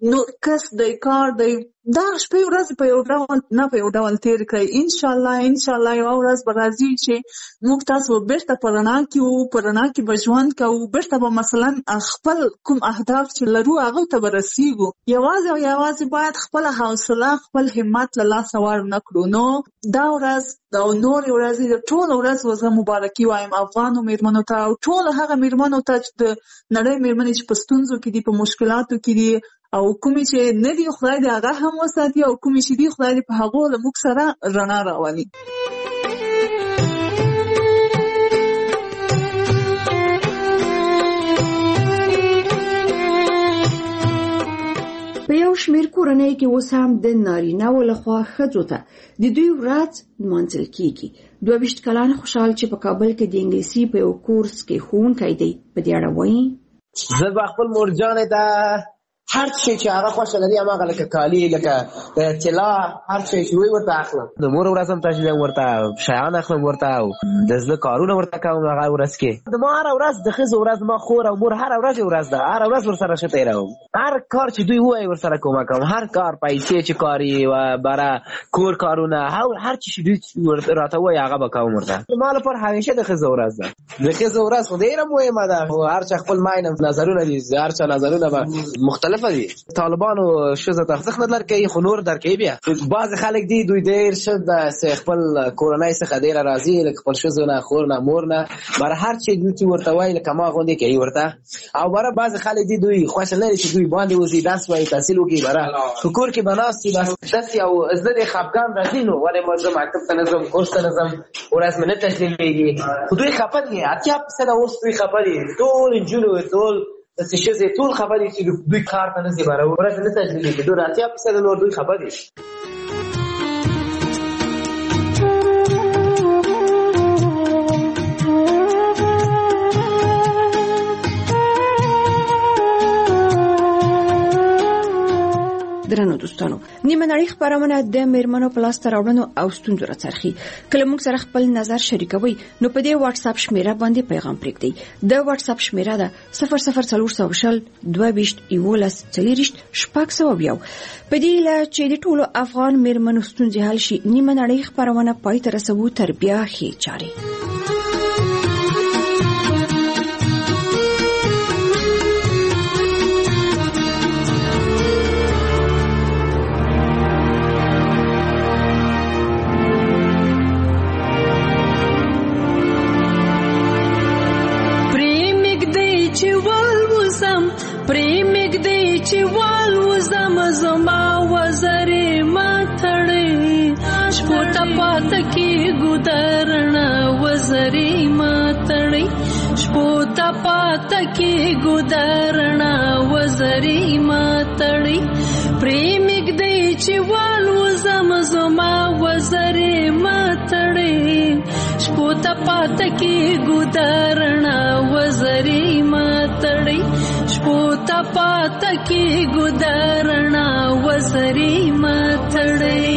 نور کس دی کار دی دا شپې ورځ په یو ډول نه په یو ډول تیر کړئ. ان شاء الله یو ورځ به راځي چې موږ تاسو بیرته په رڼا کې به ژوند کوو، بیرته به مثلا خپل کوم اهداف چې لرو هغه ته به رسیږو. یوازې باید خپل حوصله خپل همت له لاسه ورنه کړو. نو دا ورځ دا نورې ورځې د ټولو ورځ زه مبارکي وایم افغانو میرمنو ته او ټولو هغه میرمنو ته چې د نړۍ میرمنې چې په ستونزو کې دي، په مشکلاتو کې دي، او کومې چې نه دي خدای دې هغه هم وساتي، او کومې چې دي خدای دې په هغو له موږ سره رڼا راولي. په یو شمېر کورنۍ کې اوس هم د نارینه‌و لخوا ښځو ته د دوی ورځ نمانځل کېږي. 22 کلن خوشحال چې په کابل کې د انګلیسي په یو کورس کې ښوونکی دی په دې اړه وایي: زه به خپل مورجانې ته هر شي چې هغه خوښه لري هماغه لکه کالي لکه طلا هر شي چې وي ورته اخلم. د مور ورځ هم تشویم ورته شیان اخلم ورته او د زړه کارونه ورته کوم هغه ورځ کې. د ما هره ورځ د ښځو ورځ ما خور او مور هره ورځ ورځ ده، هره ورځ ورسره ښه تېروم. هر کار چې دوی ووایي ورسره کومک کوم، هر کار پیسې چې کاري و برا کور کارونه هر چی چې دوی راته وایي هغه به کوم ورته. ما لپاره همیشه د ښځو ورځ ده. د ښځو ورځ خو ډېره مهمه ده. هر چا خپل ماینه نظرونه دي، هر چا نظرونه به مختلف دي. طالبانو ښځو ته ارزښت نه درکوي خو نور درکوي. بیا بعضې خلک دي دوی ډېر ښه خپل کورنۍ څخه ډېره راضي، لکه خپل ښځو نه خور نه مور نه بره هر چې دوی چې ورته وایي لکه ما غوندې کوي ورته. او بره بعضې خلک دي دوی خوښه لري چې دوی باندې وځي درس وایي تحصیل وکړي بره په کور کې به ناست وي بس داسې او زه دې خفګان راځي نو ولې زه مکتب ته نه ځم کورس ته نه ځم ورځ مې نه تسلیمېږي. خو دوی خفه دي 80% اوس دوی خفه دي. ټول نجونو ټول داسې ښځې ټول خفه دي چې دوی کار ته نه ځي بره ورځ نه تسلیمېږي. دوی 80% نور دوی خفه دي. درنو دوستانو، نیمه نړۍ خبرونه د میرمنو په لاسته راوړنو او ستونزو راڅرخي. کله موږ سره خپل نظر شریکوي نو په دې واتس اپ شمیره باندې پیغام پرېږدئ. د واتس اپ شمیره ده 00420 22 11 40 600. په دې له چې د ټولو افغان میرمنو ستونزې حل شي، نیمه نړۍ خبرونه پای ته رسوو تر بیا ښې چارې. پریمګ دی چې والوزم زما وزرې ماتړې شپو ته پات کې ګودرنا وزرې ماتړې شپو ته پات کې ګودرنا وزرې ماتړې پریمګ دی چې والوزم زما وزرې ماتړې شپو ته پات کې ګودرنا وزرې ماتړې شپو ته پات کې ګودرنا وزرې ماتړې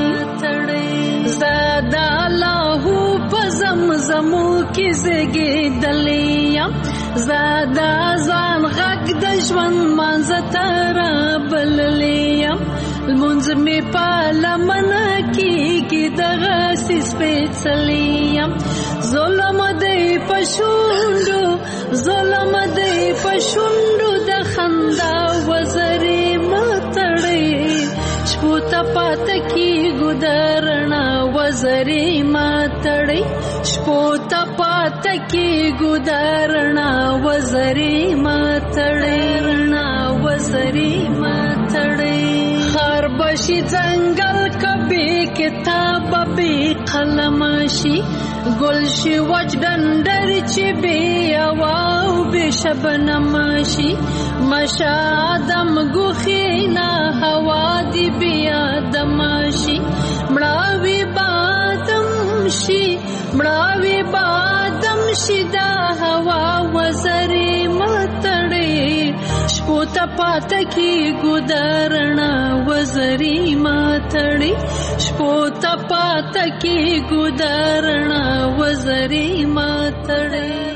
زادا الله په زمزمو کې زګېدلې زادا ځان غږ د ژوند منځ ته رابللې لمونځ مې په لمنه کېږي دغه سپېڅلې ظلم دی په شونډو ظلم دی په شونډو د خندا وزرې ماتړې شپو ته پات کې ګودرنا وزرې ماتړې شپو ته پات کې ګودرنا وزرې ماتړې وزرې ماتړې خار بشي ځنګل کبي کتاب به قلم شي گل شي وچ ډنډر چې بي او به شبنم شي مشادم ګوخینا هوا دی بیا دم شي مړاوي بادم شي مړاوي بادم شي دا هوا وزرې ماتړې شپو ته پات کې ګودرنا وزرې ماتړې شپو ته پات کې ګودرنا وزرې ماتړې